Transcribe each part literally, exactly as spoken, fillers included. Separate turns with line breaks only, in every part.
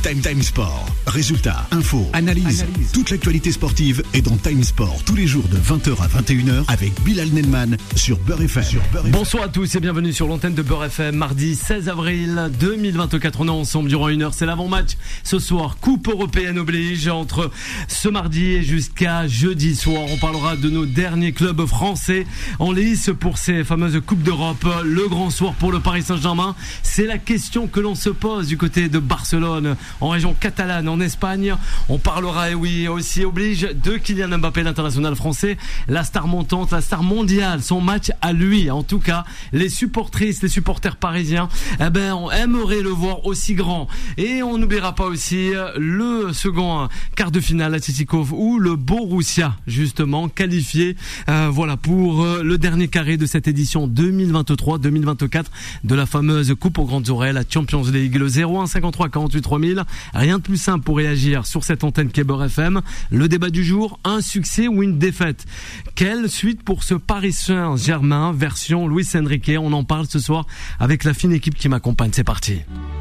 Time Time Sport. Résultats, infos, analyse. analyse. Toute l'actualité sportive est dans Time Sport tous les jours de vingt heures à vingt et une heures avec Bilal Nelman sur Beurre F M. Sur Beurre
Bonsoir à tous et bienvenue sur l'antenne de Beurre F M. Mardi seize avril deux mille vingt-quatre. On est ensemble durant une heure. C'est l'avant-match ce soir. Coupe européenne oblige entre ce mardi et jusqu'à jeudi soir. On parlera de nos derniers clubs français en lice pour ces fameuses Coupes d'Europe. Le grand soir pour le Paris Saint-Germain. C'est la question que l'on se pose du côté de Barcelone, en région catalane, en Espagne. On parlera, et oui, aussi oblige de Kylian Mbappé, l'international français, la star montante, la star mondiale, son match à lui. En tout cas, les supportrices, les supporters parisiens, eh ben, on aimerait le voir aussi grand. Et on n'oubliera pas aussi le second quart de finale, Atletico ou le Borussia, justement, qualifié, euh, voilà, pour le dernier carré de cette édition deux mille vingt-trois deux mille vingt-quatre de la fameuse Coupe aux grandes oreilles, la Champions League. Le zéro un cinquante-trois quarante-huit trois mille. Rien de plus simple pour réagir sur cette antenne qu'est Beurre F M. Le débat du jour, un succès ou une défaite? Quelle suite pour ce Paris Saint-Germain version Luis Enrique? On en parle ce soir avec la fine équipe qui m'accompagne. C'est parti.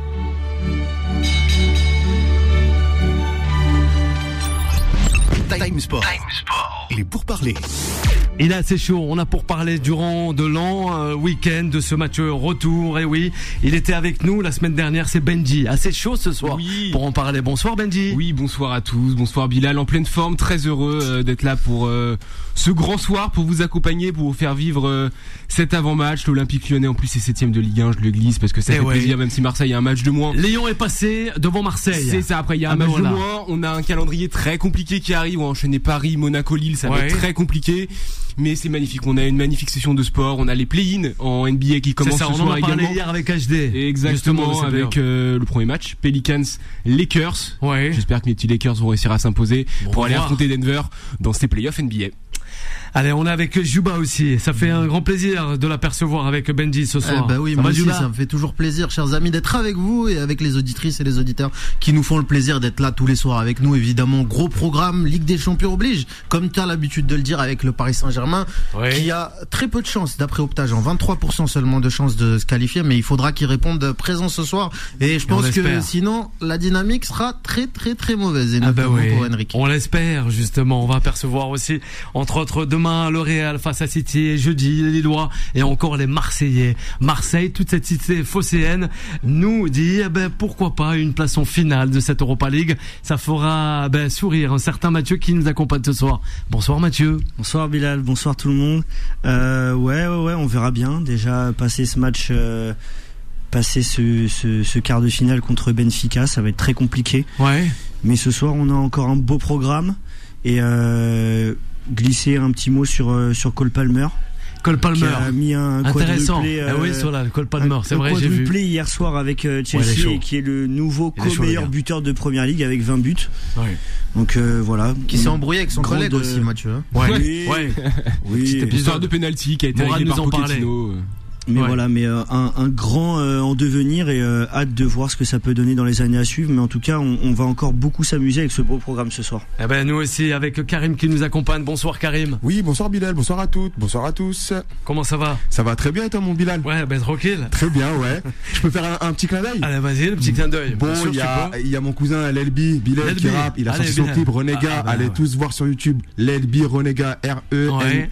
Time Sport. Time Sport. Il est pour parler.
Il est assez chaud, on a pour parler durant de longs euh, week-ends de ce match retour. Et oui, il était avec nous la semaine dernière, c'est Benji. Assez chaud ce soir oui. pour en parler. Bonsoir Benji.
Oui, bonsoir à tous, bonsoir Bilal, en pleine forme, très heureux euh, d'être là pour euh, ce grand soir, pour vous accompagner, pour vous faire vivre euh, cet avant-match. L'Olympique Lyonnais en plus est septième de Ligue un, je le glisse parce que ça et fait ouais. plaisir, même si Marseille a un match de moins.
Lyon est passé devant Marseille.
C'est ça, après il y a un ah match ben voilà. de moins, on a un calendrier très compliqué qui arrive, on va enchaîner Paris, Monaco, Lille, ça ouais. va être très compliqué. Mais c'est magnifique, on a une magnifique session de sport, on a les play-in en N B A qui commencent
ce
soir
également. On en a parlé
également.
hier avec H D.
Exactement, avec euh, le premier match, Pelicans Lakers. Ouais. J'espère que mes petits Lakers vont réussir à s'imposer bon, pour aller voir. affronter Denver dans ces playoffs N B A.
Allez, on est avec Juba aussi. Ça fait un grand plaisir de l'apercevoir avec Benji ce soir.
Eh bah oui,
ça
moi
va,
aussi,
Juba
ça me fait toujours plaisir, chers amis, d'être avec vous et avec les auditrices et les auditeurs qui nous font le plaisir d'être là tous les soirs avec nous. Évidemment, gros programme, Ligue des Champions oblige, comme tu as l'habitude de le dire avec le Paris Saint-Germain, oui. qui a très peu de chances, d'après Optage, en vingt-trois pour cent seulement de chances de se qualifier, mais il faudra qu'ils répondent présent ce soir. Et je pense que sinon, la dynamique sera très très très mauvaise, et
ah
notamment
bah oui.
pour Enrique.
On l'espère, justement. On va apercevoir aussi, entre autres, demain, le Real face à City, et jeudi les Lillois et encore les Marseillais. Marseille, toute cette cité phocéenne nous dit eh ben pourquoi pas une place en finale de cette Europa League. Ça fera ben, sourire un certain Mathieu qui nous accompagne ce soir. Bonsoir Mathieu.
Bonsoir Bilal, bonsoir tout le monde. Euh, ouais ouais ouais, on verra bien. Déjà passer ce match, euh, passer ce, ce, ce quart de finale contre Benfica, ça va être très compliqué. Ouais. Mais ce soir on a encore un beau programme et euh, glisser un petit mot sur euh, sur Cole Palmer.
Cole Palmer
qui a mis un
intéressant.
Euh,
ah oui, sur la Cole Palmer, c'est vrai, j'ai vu.
Quadruplé hier soir avec euh, Chelsea ouais, et qui est le nouveau co-meilleur buteur de Première Ligue avec vingt buts. Ouais. Donc euh, voilà.
Qui s'est embrouillé avec son collègue aussi, Mathieu. Hein.
Ouais. Oui. ouais.
oui. Petite histoire de penalty qui a été réglée par Pochettino.
Mais
ouais.
voilà, mais euh, un, un grand euh, en devenir et euh, hâte de voir ce que ça peut donner dans les années à suivre. Mais en tout cas, on, on va encore beaucoup s'amuser avec ce beau programme ce soir.
Eh ben nous aussi avec Karim qui nous accompagne. Bonsoir Karim.
Oui, bonsoir Bilal, bonsoir à toutes, bonsoir à tous.
Comment ça va?
Ça va très bien et toi mon Bilal?
Ouais, ben tranquille.
Très bien, ouais. Je peux faire un, un petit clin d'œil?
Allez, vas-y, le petit clin d'œil.
Bon, il y a il y a mon cousin L L B, Bilal qui rappe, il a sorti son clip Renega. Ah, bah, allez ouais. tous voir sur YouTube L L B Renega, R E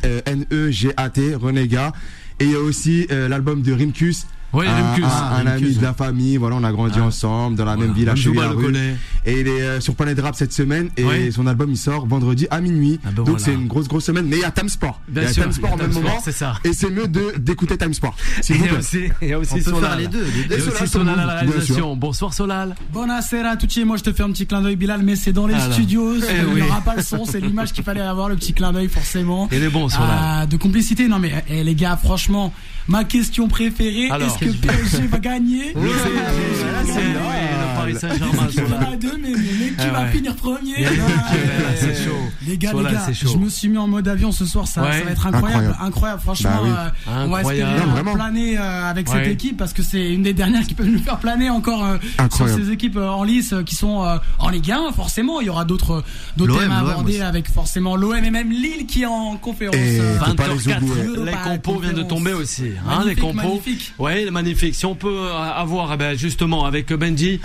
N E G A T Renega. Et il y a aussi euh, l'album de Rimkus.
Oui,
un,
Rimkus.
un, un
Rimkus,
ami de la famille, voilà, on a grandi ah. ensemble dans la voilà. même ville à Chevillarue. Et il est euh, sur Planet Rap cette semaine et ouais. son album il sort vendredi à minuit. Ah ben donc voilà. c'est une grosse grosse semaine, mais il y a Time Sport.
Bien
il y a
sûr,
Time Sport en même moment.
C'est ça.
Et c'est mieux de d'écouter Time Sport.
Et il y a aussi, il y a aussi Solal.
Les deux, les deux.
Et aussi Solal à la réalisation. Bonsoir Solal.
Buonasera a tutti. Moi je te fais un petit clin d'œil Bilal, mais c'est dans les Alors. studios. Eh il n'y oui. aura pas le son, c'est l'image qu'il fallait avoir, le petit clin d'œil forcément.
Il est bon Solal.
De complicité. Non mais eh, les gars, franchement, ma question préférée, est-ce que P S G va gagner?
Oui, c'est le Paris Saint-Germain.
Mais qui va finir premier?
C'est chaud.
Les gars, les gars, je me suis mis en mode avion ce soir, ça, ouais. ça va être incroyable, incroyable, incroyable. Franchement, bah oui. euh, on va espérer non, planer euh, avec ouais. cette équipe parce que c'est une des dernières qui peut nous faire planer encore euh, sur ces équipes euh, en lice euh, qui sont euh, en Ligue un. Forcément, il y aura d'autres d'autres thèmes à aborder avec forcément l'O M et même Lille qui est en conférence.
Euh, vingt heures quatre, les compos viennent de tomber aussi. Hein, les compos.
Magnifique.
Ouais, magnifique. Si on peut avoir, eh ben, justement, avec Benji
elles sont là.
et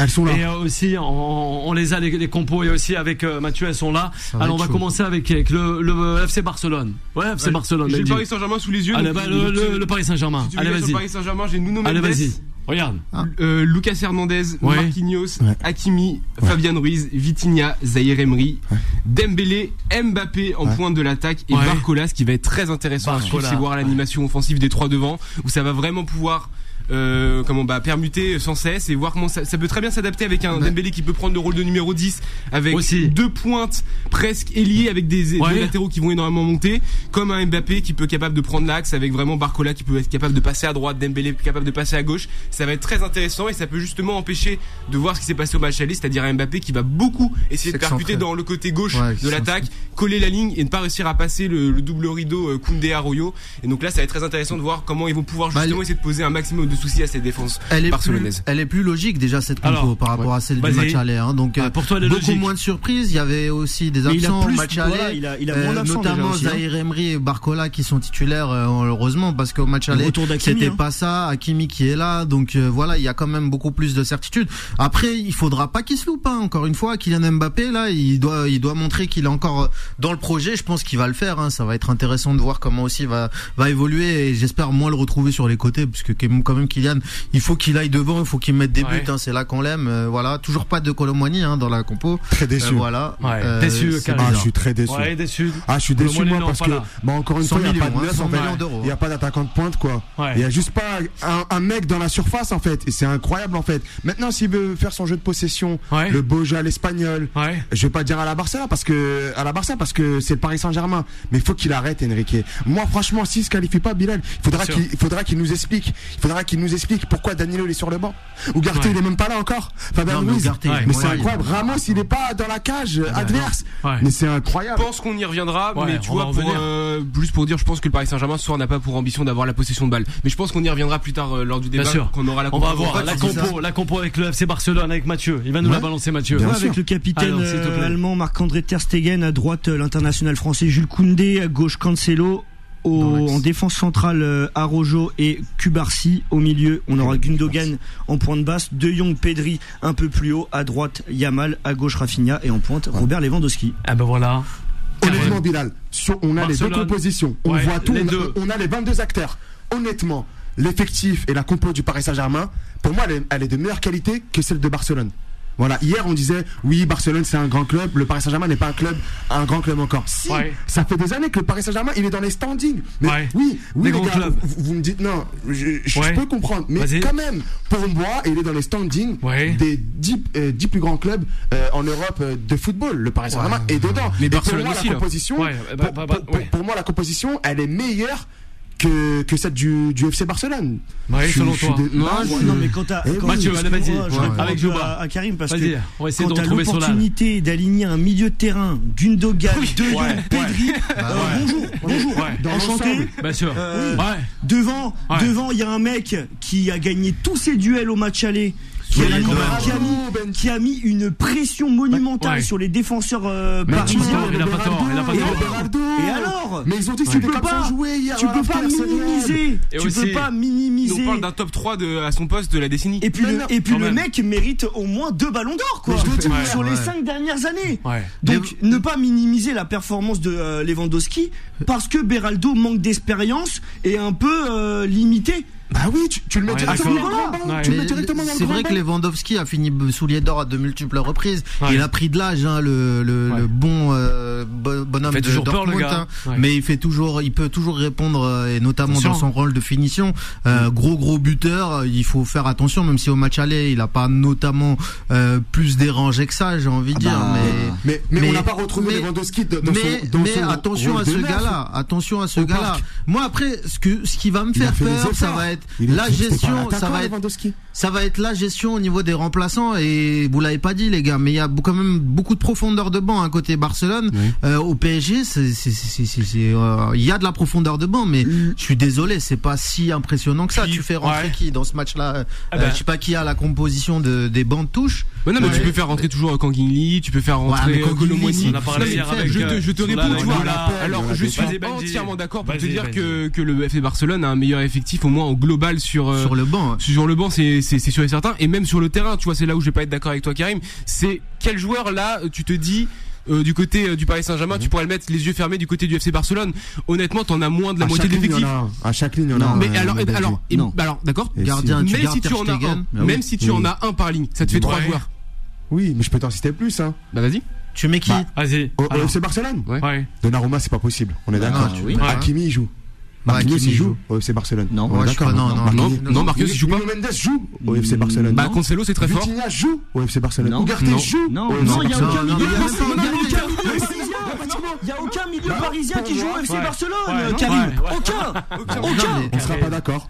Et aussi, on, on les a les, les compos et aussi avec euh, Mathieu, elles sont là. Alors on va chaud. commencer avec, avec le, le F C Barcelone. Ouais, F C ouais, Barcelone.
J'ai le Paris Saint-Germain sous les yeux.
Allez, bah, le, le, le Paris Saint-Germain.
Si tu
Allez, vas-y.
Le Paris Saint-Germain, j'ai Nuno Mendes.
Allez, vas-y. Regarde.
Ah. Euh, Lucas Hernandez, ouais. Marquinhos, ouais. Hakimi, ouais. Fabian Ruiz, Vitinha, Zahir Emery, ouais. Dembélé, Mbappé en ouais. pointe de l'attaque et ouais. Barcola, ce qui va être très intéressant Barcola. à suivre, c'est voir l'animation offensive des trois devant, où ça va vraiment pouvoir Euh, comment bah permuter sans cesse et voir comment ça, ça peut très bien s'adapter avec un ouais. Dembélé qui peut prendre le rôle de numéro dix avec aussi. deux pointes presque ailiers avec des, ouais. des latéraux qui vont énormément monter, comme un Mbappé qui peut être capable de prendre l'axe avec vraiment Barcola qui peut être capable de passer à droite, Dembélé capable de passer à gauche. Ça va être très intéressant et ça peut justement empêcher de voir ce qui s'est passé au match aller, c'est-à-dire un Mbappé qui va beaucoup essayer de percuter dans le côté gauche ouais, de l'attaque, coller la ligne et ne pas réussir à passer le, le double rideau euh, Koundé Arroyo. Et donc là ça va être très intéressant de voir comment ils vont pouvoir justement bah, essayer de poser un maximum de soucis à cette défense
elle est
barcelonaise.
Plus, elle est plus logique déjà cette compo Alors, par rapport ouais. à celle Vas-y. du match aller. Hein. Donc ah, pour toi, beaucoup logique. moins de surprises. Il y avait aussi des absents au match aller, voilà, il a, il a euh, notamment Zahir Emery et Barcola qui sont titulaires euh, heureusement parce qu'au match aller c'était hein. pas ça. Hakimi qui est là, donc euh, voilà, il y a quand même beaucoup plus de certitude. Après, il faudra pas qu'il se loupe. Hein. Encore une fois, Kylian Mbappé là, il doit, il doit montrer qu'il est encore dans le projet. Je pense qu'il va le faire. Hein. Ça va être intéressant de voir comment aussi va va évoluer et j'espère moins le retrouver sur les côtés parce que quand même Kylian, il faut qu'il aille devant, il faut qu'il mette des buts, ouais. hein, c'est là qu'on l'aime. Euh, voilà, toujours pas de Colomboigny hein, dans la compo.
Très déçu.
Euh,
voilà.
Ouais. Euh, déçu.
Ah, je suis très déçu.
Ouais, déçu.
Ah, je suis déçu moi parce que, bah encore une fois, il n'y a pas de neuf,
en fait.
Il n'y a pas d'attaquant de pointe quoi. Ouais. Il y a juste pas un, un mec dans la surface en fait. Et c'est incroyable en fait. Maintenant, s'il veut faire son jeu de possession, ouais. le beau jeu à l'espagnol, ouais. je vais pas dire à la Barça parce que à la Barça parce que c'est le Paris Saint-Germain. Mais il faut qu'il arrête, Enrique. Moi, franchement, s'il se qualifie pas, Bilal, il faudra qu'il faudra qu'il nous explique. Il faudra qu'il nous explique pourquoi Danilo est sur le banc. Ugarte ouais. il est même pas là encore. Fabien Ruiz. Mais, ouais. mais c'est incroyable. Ramos il est pas dans la cage ah, adverse. Ouais. Mais c'est incroyable.
Je pense qu'on y reviendra. Ouais, mais tu vois, pour, euh, juste pour dire, je pense que le Paris Saint-Germain ce soir n'a pas pour ambition d'avoir la possession de balle. Mais je pense qu'on y reviendra plus tard euh, lors du débat.
Bien sûr.
Qu'on aura la
on va avoir la compo, la compo avec le F C Barcelone avec Mathieu. Il va nous ouais. la balancer Mathieu.
Ouais, avec le capitaine Alors, euh, allemand Marc-André Ter Stegen, à droite l'international français Jules Koundé, à gauche Cancelo. Au, en défense centrale, euh, Araujo et Cubarsí. Au milieu, on aura Gundogan en pointe basse, De Jong, Pedri un peu plus haut. À droite, Yamal. À gauche, Rafinha. Et en pointe, Robert Lewandowski.
Ah ben voilà.
Honnêtement, Bilal, sur, on a Barcelone. les deux compositions. On ouais, voit tout. On a, on a les vingt-deux acteurs. Honnêtement, l'effectif et la compo du Paris Saint-Germain, pour moi, elle est, elle est de meilleure qualité que celle de Barcelone. Voilà, hier on disait oui Barcelone c'est un grand club, le Paris Saint-Germain n'est pas un club, un grand club encore. Si, ouais. ça fait des années que le Paris Saint-Germain il est dans les standings. Mais ouais. oui, oui les, les gars, vous, vous me dites non, je, je, ouais. je peux comprendre, mais Vas-y. quand même pour moi il est dans les standings ouais. des dix euh, plus grands clubs euh, en Europe euh, de football. Le Paris Saint-Germain ouais. est dedans.
Mais
Et
Barcelone
pour moi
aussi,
la composition,
ouais.
bah, bah, bah, pour, ouais. pour, pour moi la composition elle est meilleure. Que, que celle du, du F C Barcelone.
Ouais, selon toi.
De... Non, je... non, mais quand t'as.
Eh Mathieu, allez, vas-y.
Ouais, avec Jouba. À Karim, parce que.
On va essayer
quand
de retrouver
Solal. L'opportunité d'aligner un milieu de terrain, Gundogan, oui. De Jong, ouais, Pedri. Ouais. Euh, ouais. Bonjour, bonjour. Ouais. Enchanté.
Bien sûr.
Euh, ouais. Devant, ouais. devant, il y a un mec qui a gagné tous ses duels au match aller. Qui, oui, a mis, qui, a mis, qui a mis une pression monumentale ouais. sur les défenseurs euh, parisiens.
Il a pas tort, il a pas
tort. Et alors
Mais ils ont dit
tu peux pas jouer hier. Tu peux pas minimiser. Tu peux pas minimiser.
On parle d'un top trois de, à son poste de la décennie.
Et puis le, et puis le mec mérite au moins deux ballons d'or quoi. Ouais, sur ouais. les cinq dernières années. Ouais. Donc ne pas minimiser la performance de euh, Lewandowski parce que Beraldo manque d'expérience et un peu euh, limité.
Bah oui, tu, tu le mets ouais, directement dans le grand bain. Tu le mets directement dans le
C'est vrai que Lewandowski a fini soulier d'or à de multiples reprises. Ouais. Il a pris de l'âge, hein, le, le, ouais. le bon euh, bonhomme de Dortmund. Hein, ouais. Mais il fait toujours, il peut toujours répondre, et notamment attention. Dans son rôle de finition. Euh, gros gros buteur. Il faut faire attention, même si au match aller, il a pas notamment euh, plus dérangé que ça, j'ai envie de ah dire. Bah,
mais, mais, mais mais on n'a pas retrouvé mais, Lewandowski dans
mais,
son. Dans
mais
son
attention à ce gars-là. Attention à ce gars-là. Moi après, ce que ce qui va me faire peur, ça va être la gestion, ça va être, ça va être la gestion au niveau des remplaçants et vous l'avez pas dit les gars, mais il y a quand même beaucoup de profondeur de banc à côté Barcelone. Oui. Euh, au P S G, c'est, c'est, c'est, c'est, c'est, euh, il y a de la profondeur de banc, mais mm. je suis désolé, c'est pas si impressionnant que ça. Qui, tu fais rentrer ouais. qui dans ce match-là euh, ah bah. Je sais pas qui a la composition de, des bancs de touche.
Mais non, mais ouais. tu peux faire rentrer toujours Kang In-lee, tu peux faire rentrer ouais, Colomboigny. On a parlé hier avec. Je te, je te réponds, tu vois. Alors, je suis entièrement d'accord pour te dire que que le F C Barcelone a un meilleur effectif au moins au global sur
sur le banc.
Sur le banc, c'est c'est c'est sûr et certain. Et même sur le terrain, tu vois, c'est là où je vais pas être d'accord avec toi, Karim. C'est quel joueur là, tu te dis. Euh, du côté euh, du Paris Saint-Germain, mmh. tu pourrais le mettre les yeux fermés du côté du F C Barcelone. Honnêtement, t'en as moins de la à moitié de l'effectif.
À chaque ligne, on a.
Mais alors, et, alors, et, bah alors, d'accord.
Gardien,
même si tu en as un, même si tu en as un par ligne, ça te fait trois joueurs.
Oui, mais je peux t'en citer plus, hein.
Bah vas-y.
Tu mets qui?
Vas-y.
Au F C Barcelone.
Ouais.
Donnarumma, c'est pas possible. On est d'accord. Hakimi, il joue. Marquinhos il joue au F C Barcelone.
Non, ouais, d'accord. Non, non,
non, non, Marquinhos il joue pas.
Mendes joue au F C Barcelone.
Bah, Cancelo c'est très fort.
Vitinha joue au F C Barcelone. Ugarte joue.
Non, non, il y a aucun milieu. Il y a aucun milieu parisien qui joue au F C Barcelone, Karim. Aucun. Aucun.
On sera pas d'accord.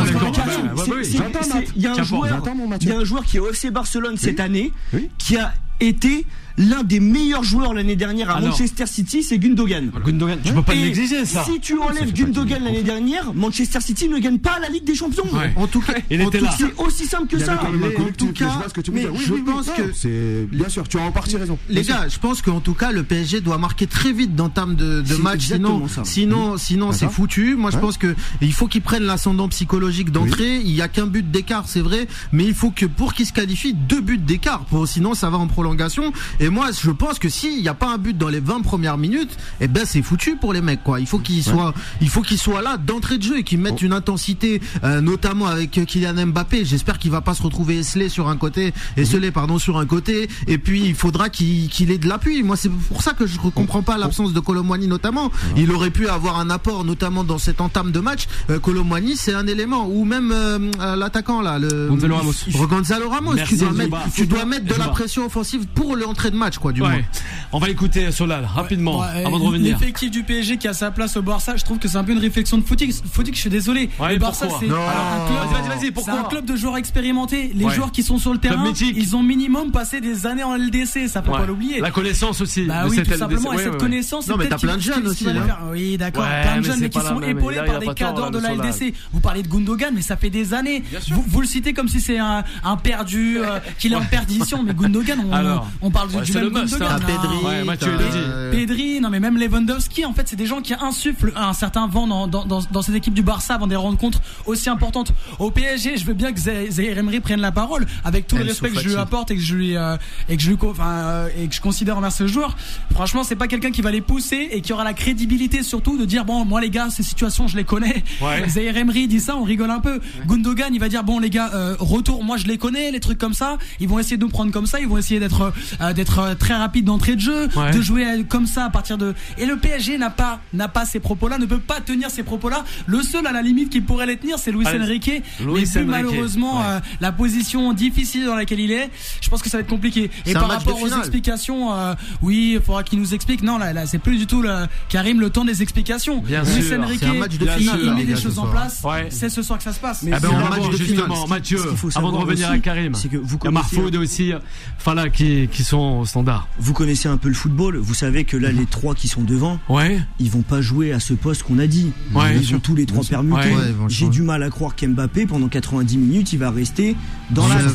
Il y a un joueur, il y a un joueur qui est au F C Barcelone cette année qui a été l'un des meilleurs joueurs l'année dernière à Alors, Manchester City, c'est Gundogan.
Gundogan, tu peux pas l'exiger ça.
Si tu enlèves Gundogan l'année dernière, Manchester City ne gagne pas la Ligue des Champions.
Ouais.
En tout cas,
il était là.
C'est aussi simple que ça.
En tout cas, mais je pense que c'est bien sûr, tu as en partie raison.
Les gars, je pense qu'en tout cas, le P S G doit marquer très vite dans termes de, de match, sinon, sinon, sinon, c'est foutu. Moi, je pense que il faut qu'ils prennent l'ascendant psychologique d'entrée. Il y a qu'un but d'écart, c'est vrai, mais il faut que pour qu'ils se qualifient, deux buts d'écart. Pour sinon, ça va en prolongation. Et moi, je pense que s'il n'y a pas un but dans les vingt premières minutes, eh ben c'est foutu pour les mecs, quoi. Il faut qu'ils soient, il faut qu'ils soient là d'entrée de jeu et qu'ils mettent une intensité, euh, notamment avec Kylian Mbappé. J'espère qu'il va pas se retrouver esselé sur un côté, esselé pardon sur un côté. Et puis il faudra qu'il qu'il ait de l'appui. Moi, c'est pour ça que je comprends pas l'absence de Kolo Muani notamment. Il aurait pu avoir un apport, notamment dans cette entame de match. Euh, Kolo Muani, c'est un élément. Ou même euh, l'attaquant là, le
Gonzalo Ramos.
Gonzalo Ramos.
Merci,
tu dois mettre, tu dois
Zuba.
mettre de
Zuba.
la pression offensive pour l'entrée de match, quoi. Du
ouais.
moins.
On va écouter Solal rapidement
ouais,
avant de revenir.
L'effectif du P S G qui a sa place au Barça, je trouve que c'est un peu une réflexion de footing. Footing, je suis désolé.
Ouais,
le Barça,
pourquoi
c'est
non.
un club.
Vas-y, vas-y, vas-y,
c'est un club de joueurs expérimentés. Les
ouais.
joueurs qui sont sur le terrain, ils ont minimum passé des années en L D C. Ça faut ouais. pas l'oublier.
La connaissance aussi.
Bah oui, tout simplement. Et cette connaissance.
Non, mais t'as plein de jeunes aussi.
Oui, d'accord. Plein de jeunes, mais qui sont épaulés par des cadres de la L D C. Vous parlez de Gundogan, mais ça fait des années. Vous le citez comme si c'est un perdu, qu'il est en perdition. Mais Gundogan, on parle du même Gundogan. Pedri, non mais même Lewandowski, en fait, c'est des gens qui insufflent un certain vent dans, dans, dans, dans cette équipe du Barça avant des rencontres aussi importantes. Au P S G, je veux bien que Zaïre Emery prenne la parole avec tout Elle le respect que je lui apporte et que je lui euh, et que je lui enfin euh, et que je considère envers ce joueur. Franchement, c'est pas quelqu'un qui va les pousser et qui aura la crédibilité surtout de dire bon, moi les gars, ces situations, je les connais. Ouais. Zaïre Emery dit ça, on rigole un peu. Ouais. Gundogan, il va dire bon les gars, euh, retour, moi je les connais, les trucs comme ça. Ils vont essayer de nous prendre comme ça, ils vont essayer d'être euh, d'être très rapide d'entrée de jeu, ouais. de jouer comme ça à partir de. Et le P S G n'a pas n'a pas ces propos-là, ne peut pas tenir ces propos-là. Le seul à la limite qui pourrait les tenir, c'est Luis Allez. Enrique. Luis mais plus malheureusement, ouais. euh, la position difficile dans laquelle il est, je pense que ça va être compliqué. Et par rapport aux explications, euh, oui, il faudra qu'il nous explique. Non, là, là, c'est plus du tout le, Karim le temps des explications.
Bien
Luis
sûr.
Enrique,
c'est un match de finale,
il met des
gars,
choses en place. Ouais. C'est ce soir que ça se passe.
Mais ah ben on match de justement, finale. Mathieu, avant de revenir à Karim, c'est que vous connaissez il y a Marfoud aussi, Fala qui qui sont au standard.
Vous connaissez un peu le football, vous savez que là les trois qui sont devant,
ouais.
ils vont pas jouer à ce poste qu'on a dit.
Ouais.
Ils vont tous les trois permutés. Ouais. Ouais, j'ai du mal à croire qu'Mbappé pendant quatre-vingt-dix minutes, il va rester dans la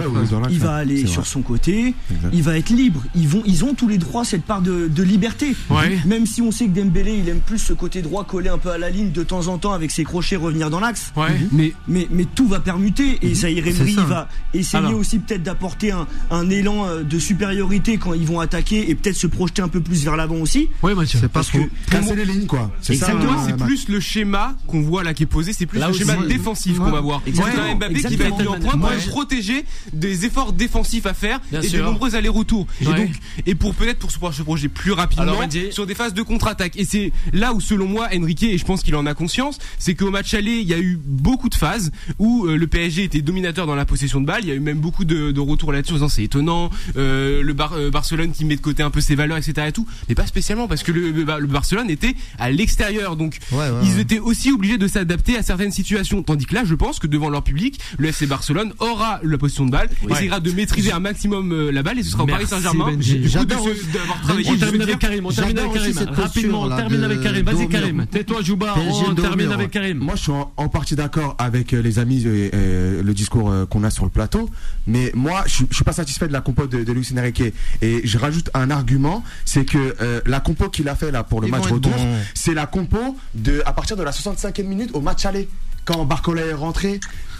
il va aller sur son côté, exact. Il va être libre. Ils vont, ils ont tous les droits cette part de, de liberté.
Ouais.
Même si on sait que Dembélé, il aime plus ce côté droit collé un peu à la ligne de temps en temps avec ses crochets revenir dans l'axe.
Ouais.
Mm-hmm. Mais, mais, mais tout va permuter et Zaïre Emery va essayer Alors. aussi peut-être d'apporter un, un élan de supériorité quand ils vont attaquer et peut-être se projeter un peu plus vers l'avant aussi.
Oui, Mathieu.
C'est parce que casser les lignes, quoi.
C'est Exactement. Ça, c'est plus le schéma qu'on voit là qui est posé, c'est plus là le schéma ouais. défensif ouais. qu'on va voir.
Exactement.
On a Mbappé Exactement. qui va être mis en point pour être protégé des efforts défensifs à faire Bien et sûr. de nombreux allers-retours. Ouais. Et donc, et pour peut-être pour se pouvoir se projeter plus rapidement Alors, sur des phases de contre-attaque. Et c'est là où, selon moi, Enrique, et je pense qu'il en a conscience, c'est qu'au match aller, il y a eu beaucoup de phases où euh, le P S G était dominateur dans la possession de balle. Il y a eu même beaucoup de, de retours là-dessus en disant c'est étonnant, euh, le Bar- euh, Barcelone qui met de côté un peu ses valeurs, et cetera et tout. Mais pas spécialement parce que le, le Barcelone était à l'extérieur, donc ouais, ouais, ils ouais. étaient aussi obligés de s'adapter à certaines situations. Tandis que là, je pense que devant leur public, le F C Barcelone aura la possession de balle, ouais. essaiera de maîtriser un maximum euh, la balle et ce sera
Merci
au Paris Saint-Germain.
J'adore d'avoir travaillé. On termine avec Karim. On termine avec Karim. Rapidement, on termine avec Karim. Vas-y Karim. Tais-toi, Jouba. On termine avec Karim.
Moi, je suis en, en partie d'accord avec les amis et, et le discours qu'on a sur le plateau, mais moi, je, je suis pas satisfait de la compo de, de Luis Enrique. Et je rajoute un argument, c'est que euh, la compo qu'il a fait là pour le Ils match retour, bon. c'est la compo de à partir de la soixante-cinquième minute au match aller, quand Barcola est rentré.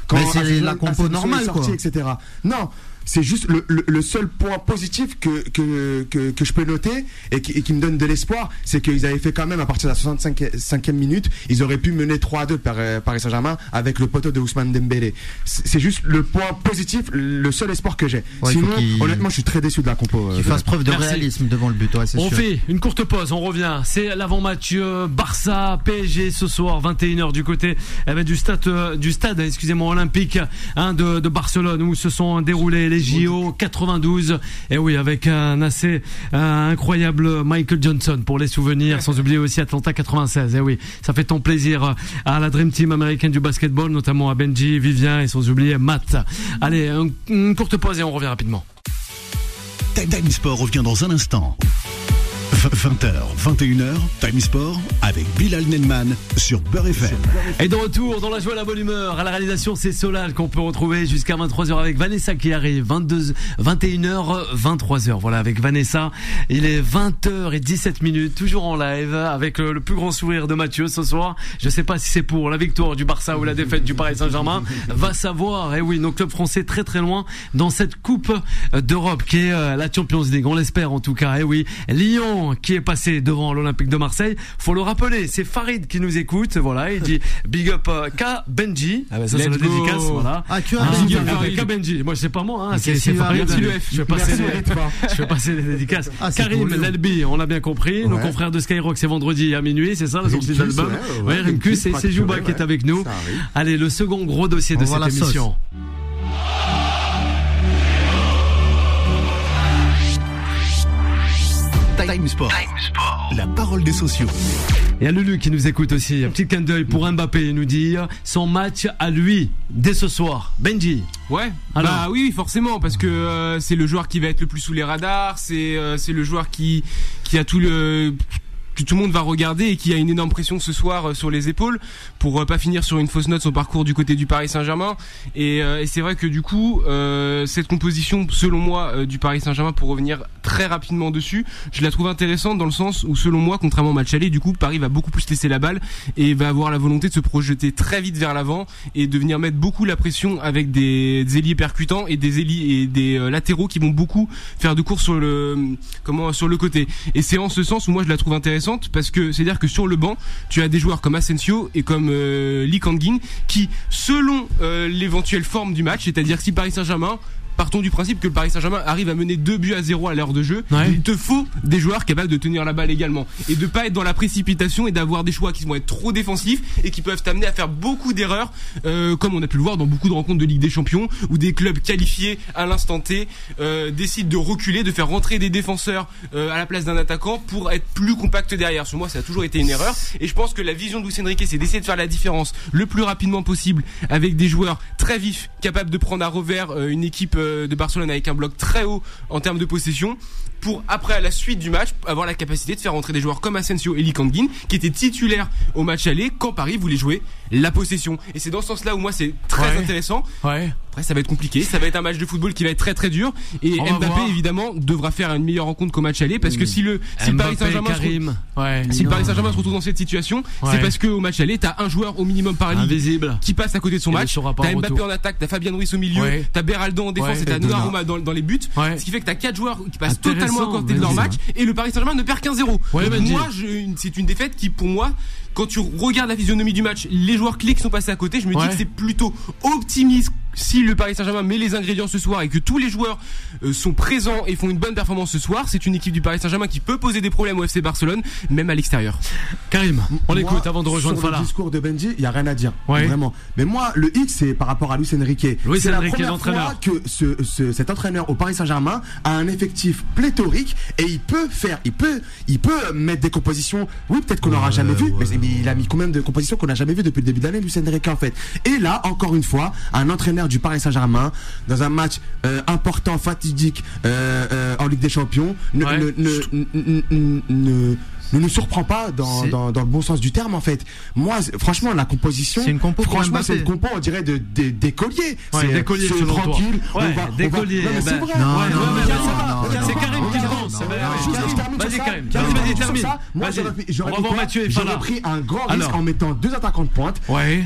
quand mais c'est la compo normale,
sorti,
quoi.
et cetera. Non. C'est juste le, le, le seul point positif que, que, que, que je peux noter et qui, et qui me donne de l'espoir, c'est qu'ils avaient fait quand même à partir de la soixante-cinquième minute, ils auraient pu mener trois à deux par Paris Saint-Germain avec le poteau de Ousmane Dembélé. C'est juste le point positif, le seul espoir que j'ai. Ouais, sinon, honnêtement, je suis très déçu de la compo.
Qu'il fasse preuve de Merci. réalisme devant le but. Ouais,
on
sûr.
fait une courte pause, on revient. C'est l'avant-match euh, Barça P S G ce soir, vingt et une heures du côté eh ben, du stade, euh, du stade, excusez-moi, olympique hein, de, de Barcelone où se sont déroulés les J O quatre-vingt-douze, et oui, avec un assez un incroyable Michael Johnson pour les souvenirs, sans oublier aussi Atlanta quatre-vingt-seize, et oui, ça fait tant plaisir à la Dream Team américaine du basketball, notamment à Benji, Vivien et sans oublier Matt. Allez, une courte pause et on revient rapidement.
Time Sport revient dans un instant. vingt heures, vingt et une heures, Time Sport avec Bilal Nenman sur Beurre F M.
Et de retour dans la joie et la bonne humeur, à la réalisation c'est Solal qu'on peut retrouver jusqu'à vingt-trois heures avec Vanessa qui arrive, vingt-deux, vingt et une heures, vingt-trois heures. Voilà, avec Vanessa, il est vingt heures dix-sept minutes, toujours en live avec le, le plus grand sourire de Mathieu ce soir. Je sais pas si c'est pour la victoire du Barça ou la défaite du Paris Saint-Germain, va savoir. Et oui, nos clubs français très très loin dans cette Coupe d'Europe qui est la Champions League, on l'espère en tout cas. Et oui, Lyon qui est passé devant l'Olympique de Marseille. Faut le rappeler, c'est Farid qui nous écoute. Voilà, il dit big up euh, K Benji. Ah ben ça c'est la dédicace. Voilà.
Ah, tu as Benji.
K Benji. Moi je sais pas moi. Hein, c'est c'est Farid. Je vais passer les, je vais passer les dédicaces. Ah, Karim Lalbi, on l'a bien compris. Ouais. Nos confrères de Skyrock, c'est vendredi à minuit, c'est ça la sortie de l'album. Ouais, ouais, Rimkus, c'est c'est Jouba ouais. qui est avec nous. Allez, le second gros dossier de cette émission.
Time Sport. Time Sport, la parole des sociaux.
Et à Lulu qui nous écoute aussi, un petit clin d'œil pour Mbappé, il nous dit son match à lui dès ce soir. Benji.
Ouais. Alors. Bah oui, forcément, parce que euh, c'est le joueur qui va être le plus sous les radars, c'est euh, c'est le joueur qui qui a tout le que tout le monde va regarder et qui a une énorme pression ce soir sur les épaules pour pas finir sur une fausse note son parcours du côté du Paris Saint-Germain. Et, euh, et c'est vrai que du coup, euh, cette composition, selon moi, euh, du Paris Saint-Germain, pour revenir très rapidement dessus, je la trouve intéressante dans le sens où, selon moi, contrairement au match aller, du coup, Paris va beaucoup plus laisser la balle et va avoir la volonté de se projeter très vite vers l'avant et de venir mettre beaucoup la pression avec des, des ailiers percutants et des ailiers et des euh, latéraux qui vont beaucoup faire de courses sur le comment sur le côté. Et c'est en ce sens où moi je la trouve intéressante parce que c'est à dire que sur le banc tu as des joueurs comme Asensio et comme euh, Lee Kang-in qui selon euh, l'éventuelle forme du match, c'est à dire que si Paris Saint-Germain, partons du principe que le Paris Saint-Germain arrive à mener deux buts à zéro à l'heure de jeu, ouais. il te faut des joueurs capables de tenir la balle également et de pas être dans la précipitation et d'avoir des choix qui vont être trop défensifs et qui peuvent t'amener à faire beaucoup d'erreurs euh, comme on a pu le voir dans beaucoup de rencontres de Ligue des Champions où des clubs qualifiés à l'instant T euh, décident de reculer, de faire rentrer des défenseurs euh, à la place d'un attaquant pour être plus compact derrière. Sur moi ça a toujours été une erreur et je pense que la vision de Luis Enrique c'est d'essayer de faire la différence le plus rapidement possible avec des joueurs très vifs capables de prendre à revers euh, une équipe euh, de Barcelone avec un bloc très haut en termes de possession pour après à la suite du match avoir la capacité de faire rentrer des joueurs comme Asensio et Lee Kang-in qui étaient titulaires au match aller quand Paris voulait jouer la possession et c'est dans ce sens là où moi c'est très ouais. intéressant. Ouais. Après ça va être compliqué, ça va être un match de football qui va être très très dur et on Mbappé évidemment devra faire une meilleure rencontre qu'au match aller parce que si le si Mbappé, le Paris Saint-Germain se retrouve, ouais. si le Paris Saint-Germain se retrouve dans cette situation ouais. c'est parce que au match aller t'as un joueur au minimum par ligue invisible qui passe à côté de son match, t'as Mbappé en attaque, t'as Fabien Ruiz au milieu, ouais. t'as Beraldo en défense ouais. et t'as Donnarumma dans, dans les buts ouais. ce qui fait que t'as quatre joueurs qui passent totalement à côté de leur match et le Paris Saint-Germain ne perd qu'un zéro. Ouais, donc moi je, c'est une défaite qui pour moi quand tu regardes la physionomie du match, les joueurs clés qui sont passés à côté, je me ouais. dis que c'est plutôt optimiste si le Paris Saint-Germain met les ingrédients ce soir et que tous les joueurs euh, sont présents et font une bonne performance ce soir, c'est une équipe du Paris Saint-Germain qui peut poser des problèmes au F C Barcelone, même à l'extérieur.
Karim, on moi, écoute avant de rejoindre Fala.
Sur le discours de Benji, il y a rien à dire, ouais. vraiment. Mais moi, le hic, c'est par rapport à Luis Enrique.
Luis
c'est
Enrique,
la première fois que ce, ce, cet entraîneur au Paris Saint-Germain a un effectif pléthorique et il peut faire, il peut, il peut mettre des compositions. Oui, peut-être qu'on n'aura ouais, jamais vu, ouais. mais il a mis combien de compositions qu'on n'a jamais vu depuis le début de l'année, Luis Enrique en fait. Et là, encore une fois, un entraîneur du Paris Saint-Germain dans un match euh, important, fatidique euh, euh, en Ligue des Champions ne, ouais. ne, ne, ne, ne, ne ne nous surprend pas dans, dans, dans le bon sens du terme en fait. Moi franchement la composition
c'est une compo
franchement c'est une compo on dirait de, de d'écolier
ouais,
c'est
d'écolier
c'est tranquille
ouais,
on va,
d'écolier
on va... non, mais c'est vrai
non, non, ouais, non, non, non,
c'est Karim qui lance vas-y Karim vas-y termine
moi j'aurais
Mathieu et Fala
j'aurais pris un grand risque en mettant deux attaquants de pointe
ouais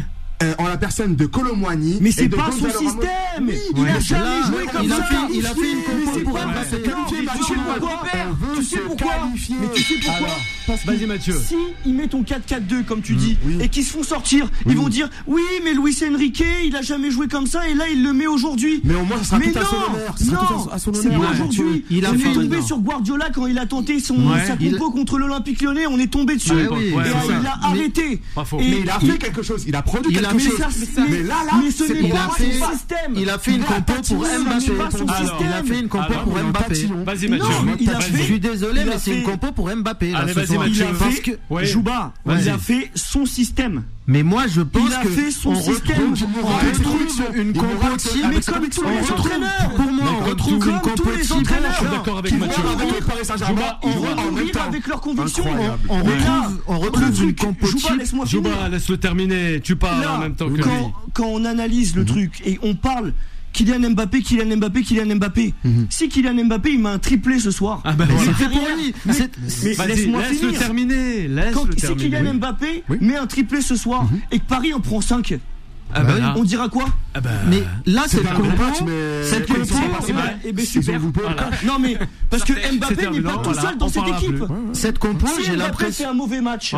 euh, en la personne de Kolo Muani.
Mais c'est pas son système. Oui, il a jamais joué comme ça.
Il a fait une compo pour Mbappé.
Tu sais pourquoi Tu sais pourquoi Mais tu sais pourquoi
Vas-y Mathieu.
Si ils mettent ton quatre quatre deux comme tu dis et qu'ils se font sortir, ils vont dire oui mais Luis Enrique il a jamais joué comme ça et là il le met aujourd'hui.
Mais au moins ça sera tout à son honneur.
Non, c'est pas aujourd'hui. On est tombé sur Guardiola quand il a tenté son sa compo contre l'Olympique Lyonnais, on est tombé dessus et il a arrêté.
Mais il a fait quelque chose, il a produit quelque chose.
Mais là là, ce n'est pas son système.
Il a fait une compo pour Mbappé. Il a fait une compo pour Mbappé.
Vas-y Mathieu.
Je suis désolé mais c'est une compo pour Mbappé.
Allez vas-y Mathieu.
Parce que Jouba, il a fait son système.
Mais moi je pense
il a
que
fait son système.
On retrouve une compo type,
mais comme tous les entraîneurs.
Pour moi, on retrouve une compo
tous les entraîneurs.
Je suis d'accord avec Mathieu.
Ils vont mourir avec leurs convictions.
On retrouve, on retrouve une compo type.
Jouba, laisse-le terminer. Tu parles en même temps que lui.
Quand on analyse le truc et on parle. Kylian Mbappé, Kylian Mbappé, Kylian Mbappé. Mm-hmm. Si Kylian Mbappé il met un triplé ce soir,
ah bah
c'est fait pour lui. Mais, mais laisse-moi
laisse
finir.
Le terminer. Laisse
Quand,
le
si
terminer.
Kylian Mbappé oui. met un triplé ce soir mm-hmm. et que Paris en prend cinq, ah bah bah on dira quoi
ah bah
Mais là cette compo, cette compo,
et ben super. Voilà. Non mais parce que Mbappé n'est pas tout seul dans cette équipe.
Cette compo, j'ai
l'impression. Si Mbappé fait un mauvais match,